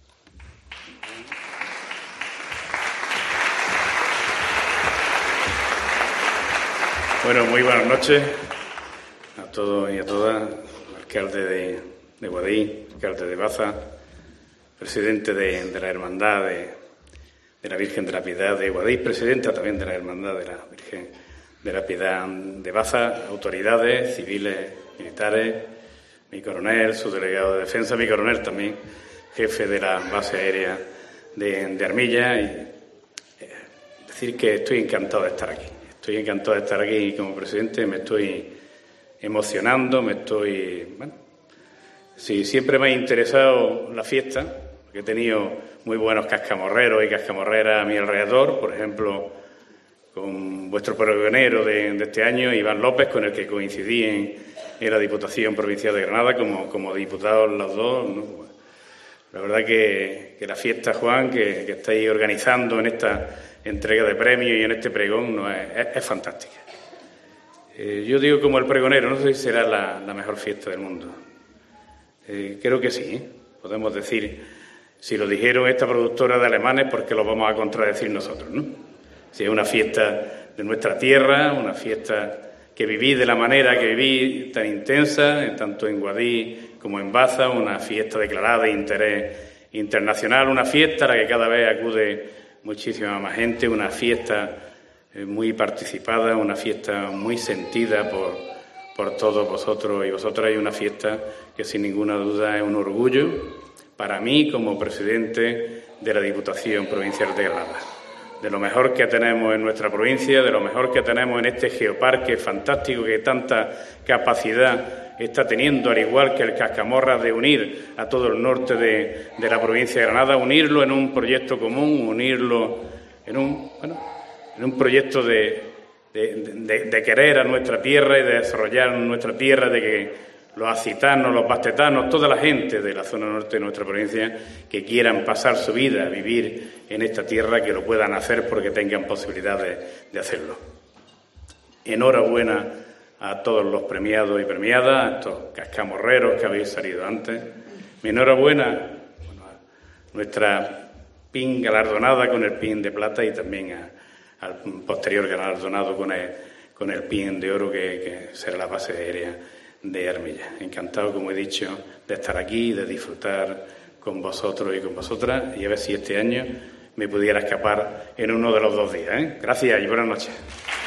Bueno, muy buenas noches a todos y a todas. Alcalde de Guadix, alcalde de Baza, presidente de la Hermandad de la Virgen de la Piedad de Guadix, presidenta también de la Hermandad de la Virgen de la Piedad de Baza, autoridades civiles, militares, mi coronel, su delegado de defensa, mi coronel también, jefe de la base aérea de Armilla, y decir que estoy encantado de estar aquí. Estoy encantado de estar aquí como presidente, me estoy emocionando, sí, siempre me ha interesado la fiesta, porque he tenido muy buenos cascamorreros y cascamorreras a mi alrededor, por ejemplo, con vuestro pregonero de este año, Iván López, con el que coincidí en la Diputación Provincial de Granada como diputados los dos, ¿no? La verdad que la fiesta, Juan, que estáis organizando en esta entrega de premios y en este pregón, ¿no? es fantástica. Yo digo como el pregonero, no sé si será la mejor fiesta del mundo. Creo que sí, podemos decir, si lo dijeron esta productora de alemanes, ¿por qué lo vamos a contradecir nosotros, no? Si es una fiesta de nuestra tierra, una fiesta que viví de la manera que viví, tan intensa, tanto en Guadix como en Baza, una fiesta declarada de interés internacional, una fiesta a la que cada vez acude muchísima más gente, una fiesta muy participada, una fiesta muy sentida por todos vosotros y vosotras, y una fiesta que sin ninguna duda es un orgullo para mí como presidente de la Diputación Provincial de Granada. De lo mejor que tenemos en nuestra provincia, de lo mejor que tenemos en este geoparque fantástico que tanta capacidad está teniendo, al igual que el Cascamorras, de unir a todo el norte de la provincia de Granada, unirlo en un proyecto común, unirlo en un proyecto de querer a nuestra tierra y de desarrollar nuestra tierra, de que los acitanos, los bastetanos, toda la gente de la zona norte de nuestra provincia que quieran pasar su vida, vivir en esta tierra, que lo puedan hacer porque tengan posibilidades de hacerlo. Enhorabuena a todos los premiados y premiadas, a estos cascamorreros que habéis salido antes. Mi enhorabuena a nuestra PIN galardonada con el PIN de plata y también al posterior galardonado con el PIN de oro que será la base aérea de Armilla. Encantado, como he dicho, de estar aquí, de disfrutar con vosotros y con vosotras, y a ver si este año me pudiera escapar en uno de los 2 días. Gracias y buenas noches.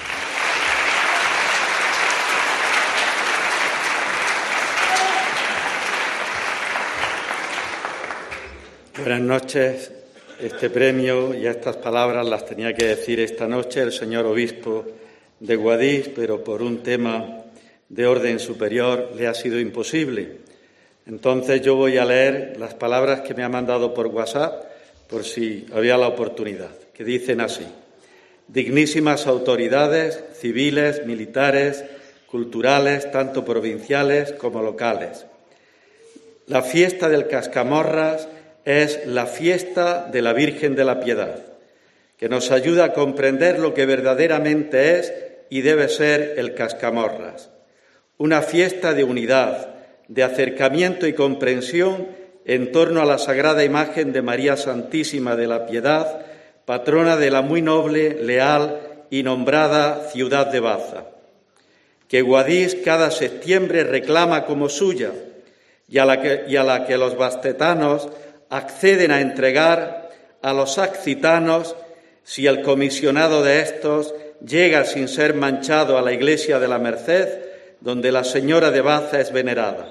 Buenas noches. Este premio y estas palabras las tenía que decir esta noche el señor obispo de Guadix, pero por un tema de orden superior le ha sido imposible. Entonces yo voy a leer las palabras que me ha mandado por WhatsApp, por si había la oportunidad, que dicen así: dignísimas autoridades civiles, militares, culturales, tanto provinciales como locales. La fiesta del Cascamorras es la fiesta de la Virgen de la Piedad, que nos ayuda a comprender lo que verdaderamente es y debe ser el Cascamorras. Una fiesta de unidad, de acercamiento y comprensión en torno a la sagrada imagen de María Santísima de la Piedad, patrona de la muy noble, leal y nombrada ciudad de Baza, que Guadix cada septiembre reclama como suya y a la que los bastetanos acceden a entregar a los accitanos si el comisionado de estos llega sin ser manchado a la iglesia de la Merced, donde la Señora de Baza es venerada.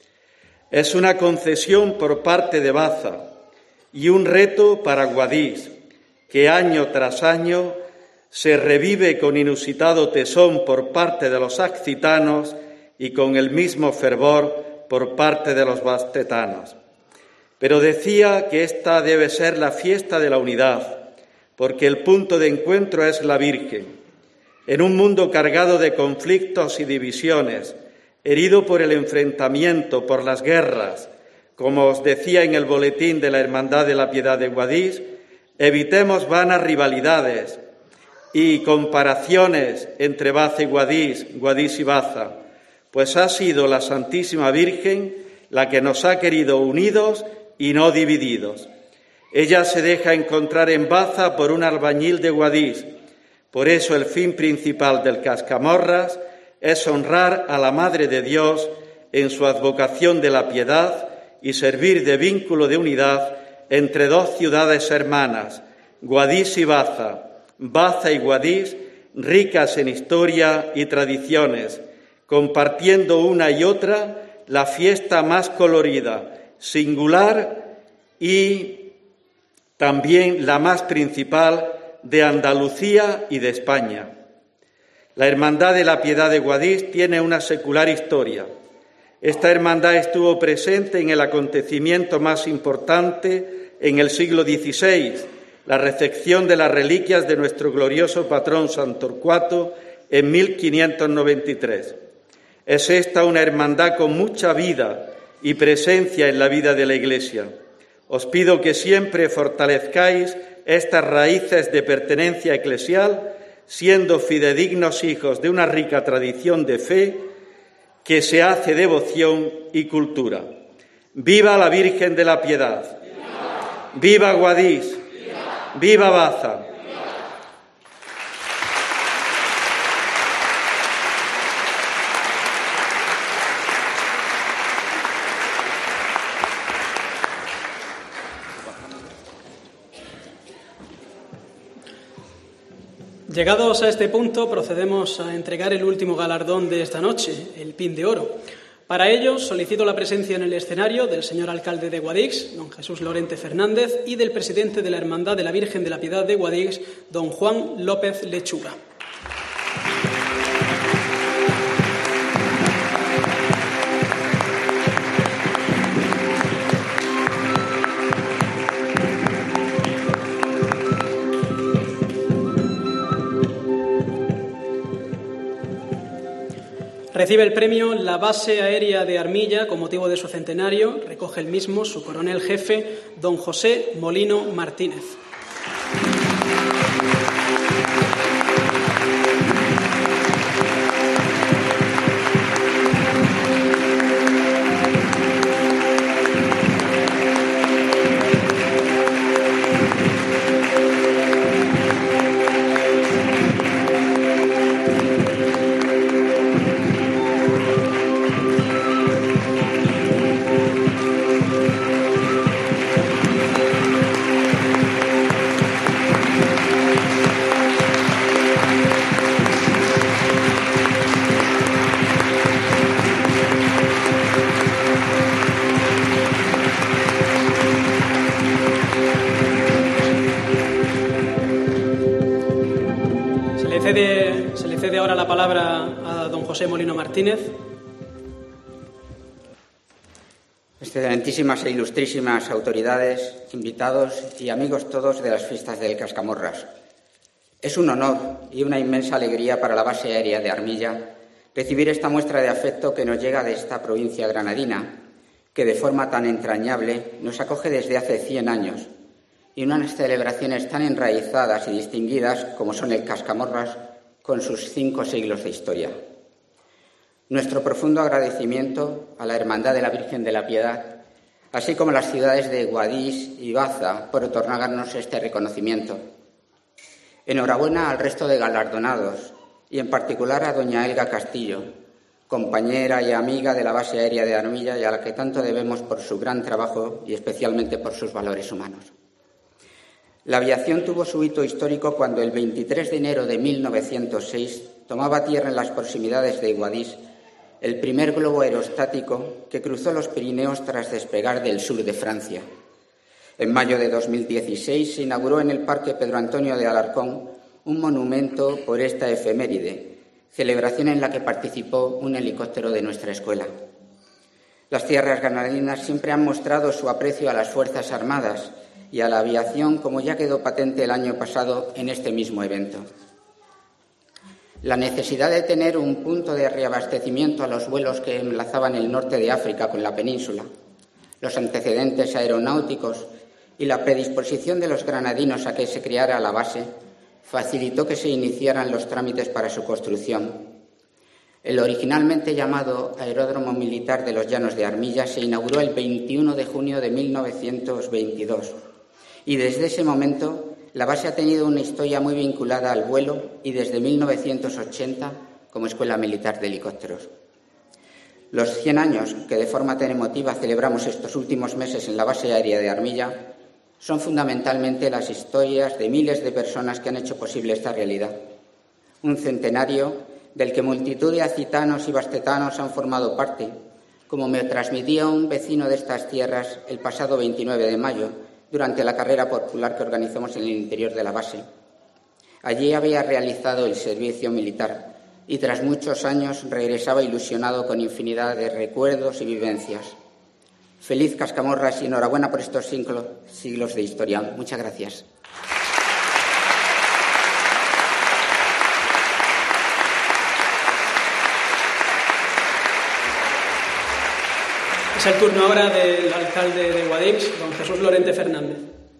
Es una concesión por parte de Baza y un reto para Guadix, que año tras año se revive con inusitado tesón por parte de los accitanos y con el mismo fervor por parte de los bastetanos. Pero decía que esta debe ser la fiesta de la unidad, porque el punto de encuentro es la Virgen. En un mundo cargado de conflictos y divisiones, herido por el enfrentamiento, por las guerras, como os decía en el boletín de la Hermandad de la Piedad de Guadix, evitemos vanas rivalidades y comparaciones entre Baza y Guadix, Guadix y Baza, pues ha sido la Santísima Virgen la que nos ha querido unidos y no divididos. Ella se deja encontrar en Baza por un albañil de Guadix. Por eso el fin principal del Cascamorras es honrar a la Madre de Dios en su advocación de la piedad y servir de vínculo de unidad entre dos ciudades hermanas, Guadix y Baza, Baza y Guadix, ricas en historia y tradiciones, compartiendo una y otra la fiesta más colorida, singular y también la más principal de Andalucía y de España. La Hermandad de la Piedad de Guadix tiene una secular historia. Esta hermandad estuvo presente en el acontecimiento más importante en el siglo XVI, la recepción de las reliquias de nuestro glorioso patrón San Torcuato en 1593. Es esta una hermandad con mucha vida y presencia en la vida de la Iglesia. Os pido que siempre fortalezcáis estas raíces de pertenencia eclesial, siendo fidedignos hijos de una rica tradición de fe que se hace devoción y cultura. ¡Viva la Virgen de la Piedad! ¡Viva Guadix! ¡Viva Baza! Llegados a este punto, procedemos a entregar el último galardón de esta noche, el Pin de Oro. Para ello, solicito la presencia en el escenario del señor alcalde de Guadix, don Jesús Lorente Fernández, y del presidente de la Hermandad de la Virgen de la Piedad de Guadix, don Juan López Lechuga. Recibe el premio la Base Aérea de Armilla con motivo de su centenario. Recoge el mismo su coronel jefe, don José Molino Martínez. Se le cede ahora la palabra a don José Molino Martínez. Excelentísimas e ilustrísimas autoridades, invitados y amigos todos de las fiestas del Cascamorras. Es un honor y una inmensa alegría para la Base Aérea de Armilla recibir esta muestra de afecto que nos llega de esta provincia granadina, que de forma tan entrañable nos acoge desde hace 100 años y unas celebraciones tan enraizadas y distinguidas como son el Cascamorras con sus 5 siglos de historia. Nuestro profundo agradecimiento a la Hermandad de la Virgen de la Piedad, así como a las ciudades de Guadix y Baza por otorgarnos este reconocimiento. Enhorabuena al resto de galardonados y en particular a doña Elga Castillo, compañera y amiga de la base aérea de Armilla y a la que tanto debemos por su gran trabajo y especialmente por sus valores humanos. La aviación tuvo su hito histórico cuando el 23 de enero de 1906 tomaba tierra en las proximidades de Guadix el primer globo aerostático que cruzó los Pirineos tras despegar del sur de Francia. En mayo de 2016 se inauguró en el Parque Pedro Antonio de Alarcón un monumento por esta efeméride, celebración en la que participó un helicóptero de nuestra escuela. Las tierras granadinas siempre han mostrado su aprecio a las Fuerzas Armadas y a la aviación, como ya quedó patente el año pasado en este mismo evento. La necesidad de tener un punto de reabastecimiento a los vuelos que enlazaban el norte de África con la península, los antecedentes aeronáuticos y la predisposición de los granadinos a que se creara la base facilitó que se iniciaran los trámites para su construcción. El originalmente llamado Aeródromo Militar de los Llanos de Armilla se inauguró el 21 de junio de 1922 y desde ese momento la base ha tenido una historia muy vinculada al vuelo y desde 1980 como Escuela Militar de Helicópteros. Los 100 años que de forma tan emotiva celebramos estos últimos meses en la base aérea de Armilla son fundamentalmente las historias de miles de personas que han hecho posible esta realidad. Un centenario del que multitud de acitanos y bastetanos han formado parte, como me transmitía un vecino de estas tierras el pasado 29 de mayo, durante la carrera popular que organizamos en el interior de la base. Allí había realizado el servicio militar y tras muchos años regresaba ilusionado con infinidad de recuerdos y vivencias. Feliz Cascamorras y enhorabuena por estos siglos de historia. Muchas gracias. Es el turno ahora del alcalde de Guadix, don Jesús Lorente Fernández.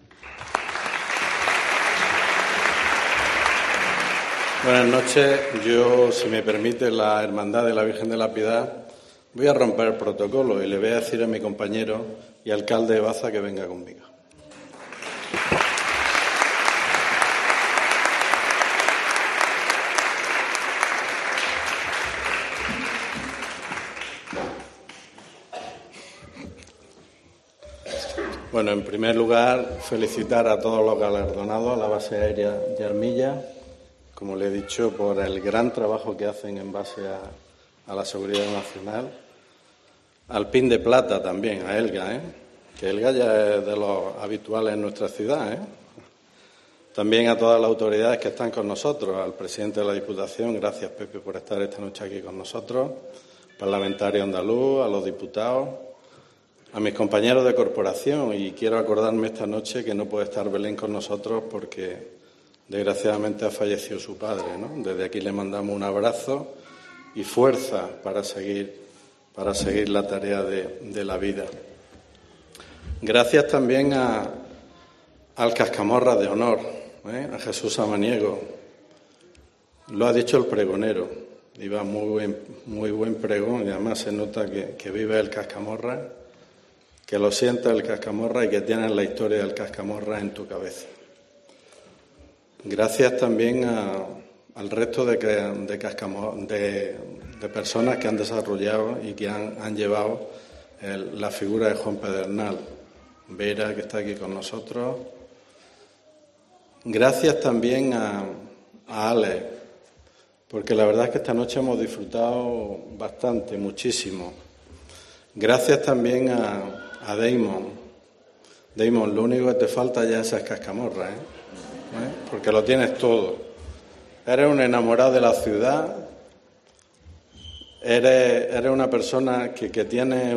Buenas noches. Yo, si me permite la Hermandad de la Virgen de la Piedad, voy a romper el protocolo y le voy a decir a mi compañero y alcalde de Baza que venga conmigo. Bueno, en primer lugar, felicitar a todos los galardonados, a la base aérea de Armilla, como le he dicho, por el gran trabajo que hacen en base a la seguridad nacional. Al Pin de Plata también, a Elga, que Elga ya es de los habituales en nuestra ciudad. También a todas las autoridades que están con nosotros, al presidente de la Diputación, gracias Pepe por estar esta noche aquí con nosotros, parlamentario andaluz, a los diputados, a mis compañeros de corporación, y quiero acordarme esta noche que no puede estar Belén con nosotros porque desgraciadamente ha fallecido su padre, ¿no? Desde aquí le mandamos un abrazo y fuerza para seguir la tarea de la vida. Gracias también al Cascamorra de honor, a Jesús Samaniego. Lo ha dicho el pregonero, iba muy buen pregón y además se nota que vive el Cascamorra, que lo siente el Cascamorra y que tienes la historia del Cascamorra en tu cabeza. Gracias también al resto de personas que han desarrollado y que han llevado la figura de Juan Pedernal. Vera, que está aquí con nosotros. Gracias también a Ale, porque la verdad es que esta noche hemos disfrutado bastante, muchísimo. Gracias también a Damon. Damon, lo único que te falta ya es Cascamorra, porque lo tienes todo. Eres un enamorado de la ciudad, eres una persona que tiene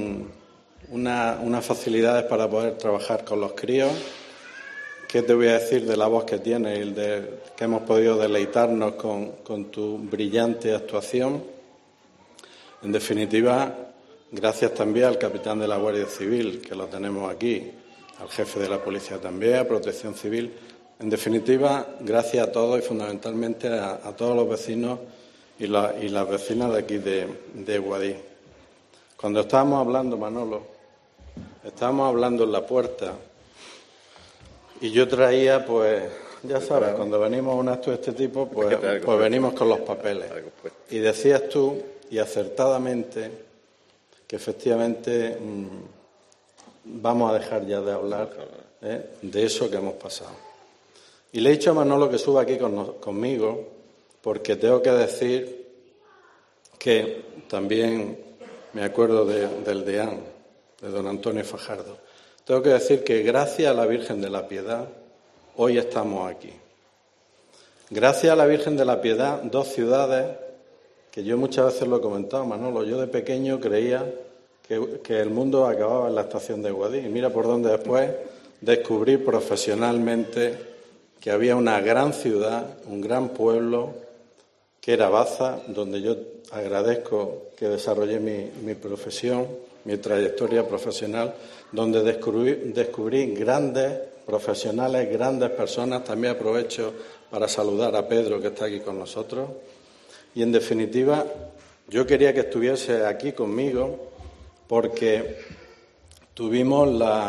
unas facilidades para poder trabajar con los críos. ¿Qué te voy a decir de la voz que tienes y que hemos podido deleitarnos con tu brillante actuación? En definitiva, gracias también al capitán de la Guardia Civil, que lo tenemos aquí, al jefe de la policía también, a Protección Civil. En definitiva, gracias a todos y fundamentalmente a todos los vecinos y las vecinas de aquí de Guadix. Cuando estábamos hablando, Manolo, estábamos hablando en la puerta y yo traía, pues, ya sabes, cuando venimos a un acto de este tipo, pues venimos con los papeles. Y decías tú, y acertadamente, que efectivamente vamos a dejar ya de hablar de eso que hemos pasado. Y le he dicho a Manolo que suba aquí conmigo, porque tengo que decir que también me acuerdo del deán, de don Antonio Fajardo. Tengo que decir que gracias a la Virgen de la Piedad, hoy estamos aquí. Gracias a la Virgen de la Piedad, dos ciudades, que yo muchas veces lo he comentado, Manolo, yo de pequeño creía que el mundo acababa en la estación de Guadix. Y mira por dónde después descubrí profesionalmente que había una gran ciudad, un gran pueblo, que era Baza, donde yo agradezco que desarrollé mi profesión, mi trayectoria profesional, donde descubrí grandes profesionales, grandes personas. También aprovecho para saludar a Pedro, que está aquí con nosotros. Y, en definitiva, yo quería que estuviese aquí conmigo porque tuvimos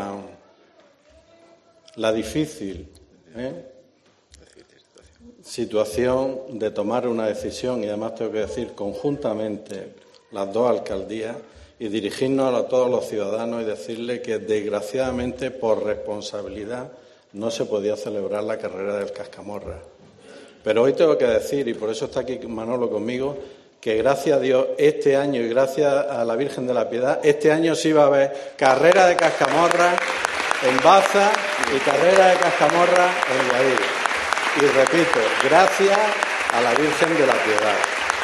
la difícil situación de tomar una decisión, y además tengo que decir conjuntamente las dos alcaldías, y dirigirnos a todos los ciudadanos y decirles que desgraciadamente por responsabilidad no se podía celebrar la carrera del Cascamorra. Pero hoy tengo que decir, y por eso está aquí Manolo conmigo, que gracias a Dios este año y gracias a la Virgen de la Piedad, este año sí va a haber carrera de Cascamorra en Baza y carrera de Cascamorra en Guadix. Y repito, gracias a la Virgen de la Piedad.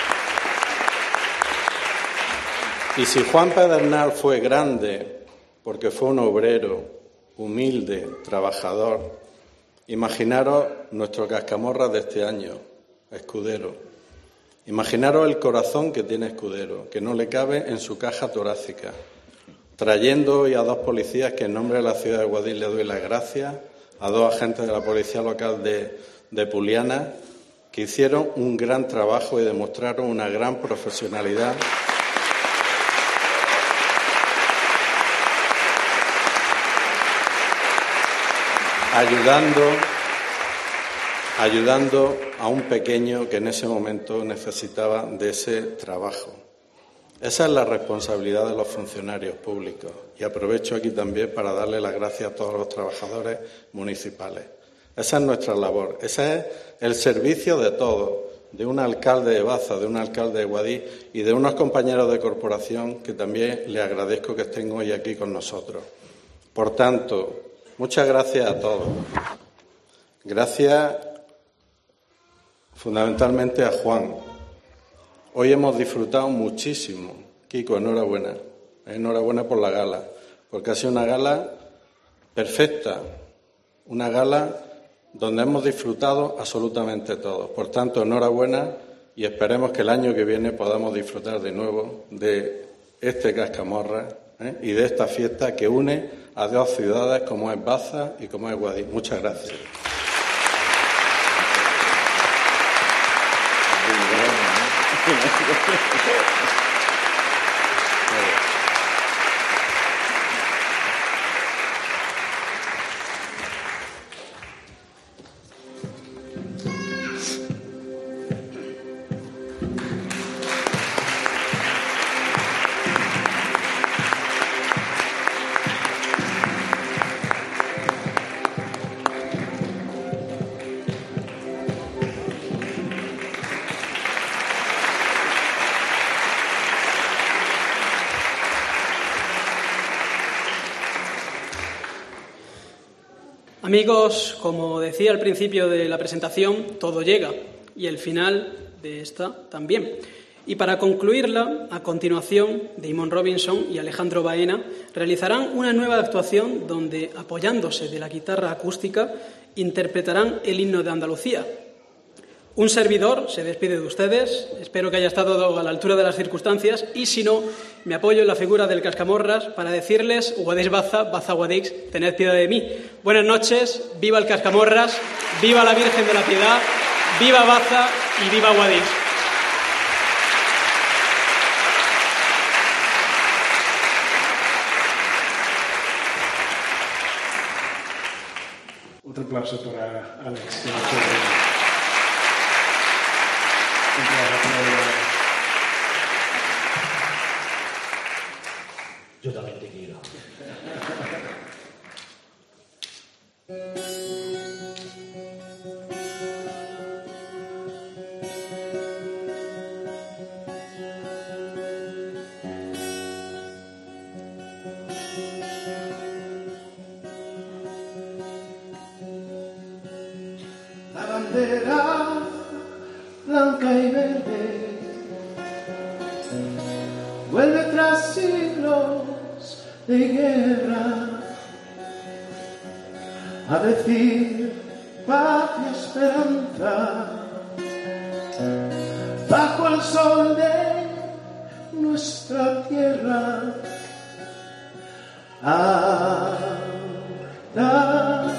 Y si Juan Pedernal fue grande porque fue un obrero, humilde, trabajador, imaginaros nuestro Cascamorra de este año, Escudero. Imaginaros el corazón que tiene Escudero, que no le cabe en su caja torácica, trayendo hoy a dos policías que en nombre de la ciudad de Guadix le doy las gracias, a dos agentes de la policía local de Puliana, que hicieron un gran trabajo y demostraron una gran profesionalidad. Ayudando a un pequeño que en ese momento necesitaba de ese trabajo. Esa es la responsabilidad de los funcionarios públicos. Y aprovecho aquí también para darle las gracias a todos los trabajadores municipales. Esa es nuestra labor. Ese es el servicio de todos, de un alcalde de Baza, de un alcalde de Guadix y de unos compañeros de corporación que también les agradezco que estén hoy aquí con nosotros. Por tanto, muchas gracias a todos. Gracias fundamentalmente a Juan. Hoy hemos disfrutado muchísimo. Kiko, enhorabuena. Enhorabuena por la gala, porque ha sido una gala perfecta, una gala donde hemos disfrutado absolutamente todos. Por tanto, enhorabuena y esperemos que el año que viene podamos disfrutar de nuevo de este Cascamorra y de esta fiesta que une a dos ciudades como es Baza y como es Guadix. Muchas gracias. Amigos, como decía al principio de la presentación, todo llega y el final de esta también. Y para concluirla, a continuación, Damon Robinson y Alejandro Baena realizarán una nueva actuación donde, apoyándose de la guitarra acústica, interpretarán el himno de Andalucía. Un servidor se despide de ustedes, espero que haya estado a la altura de las circunstancias y si no, me apoyo en la figura del Cascamorras para decirles, Guadix Baza, Baza Guadix, tened piedad de mí. Buenas noches, viva el Cascamorras, viva la Virgen de la Piedad, viva Baza y viva Guadix. Otro aplauso para Alex. Yo también te quiero. La bandera blanca y verde vuelve tras siglos de guerra a decir paz y esperanza bajo el sol de nuestra tierra. A dar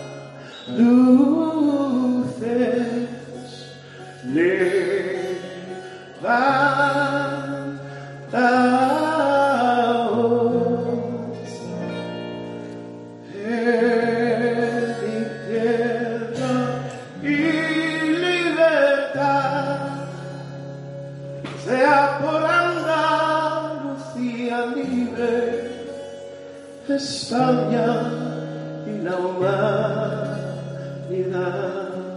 luces levantaos en mi tierra y libertad sea por Andalucía libre, España y la humanidad.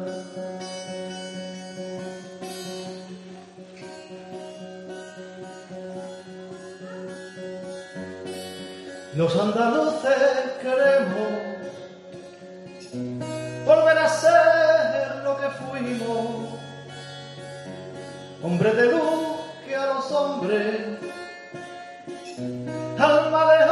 Los andaluces queremos volver a ser lo que fuimos, hombres de luz que a los hombres, alma de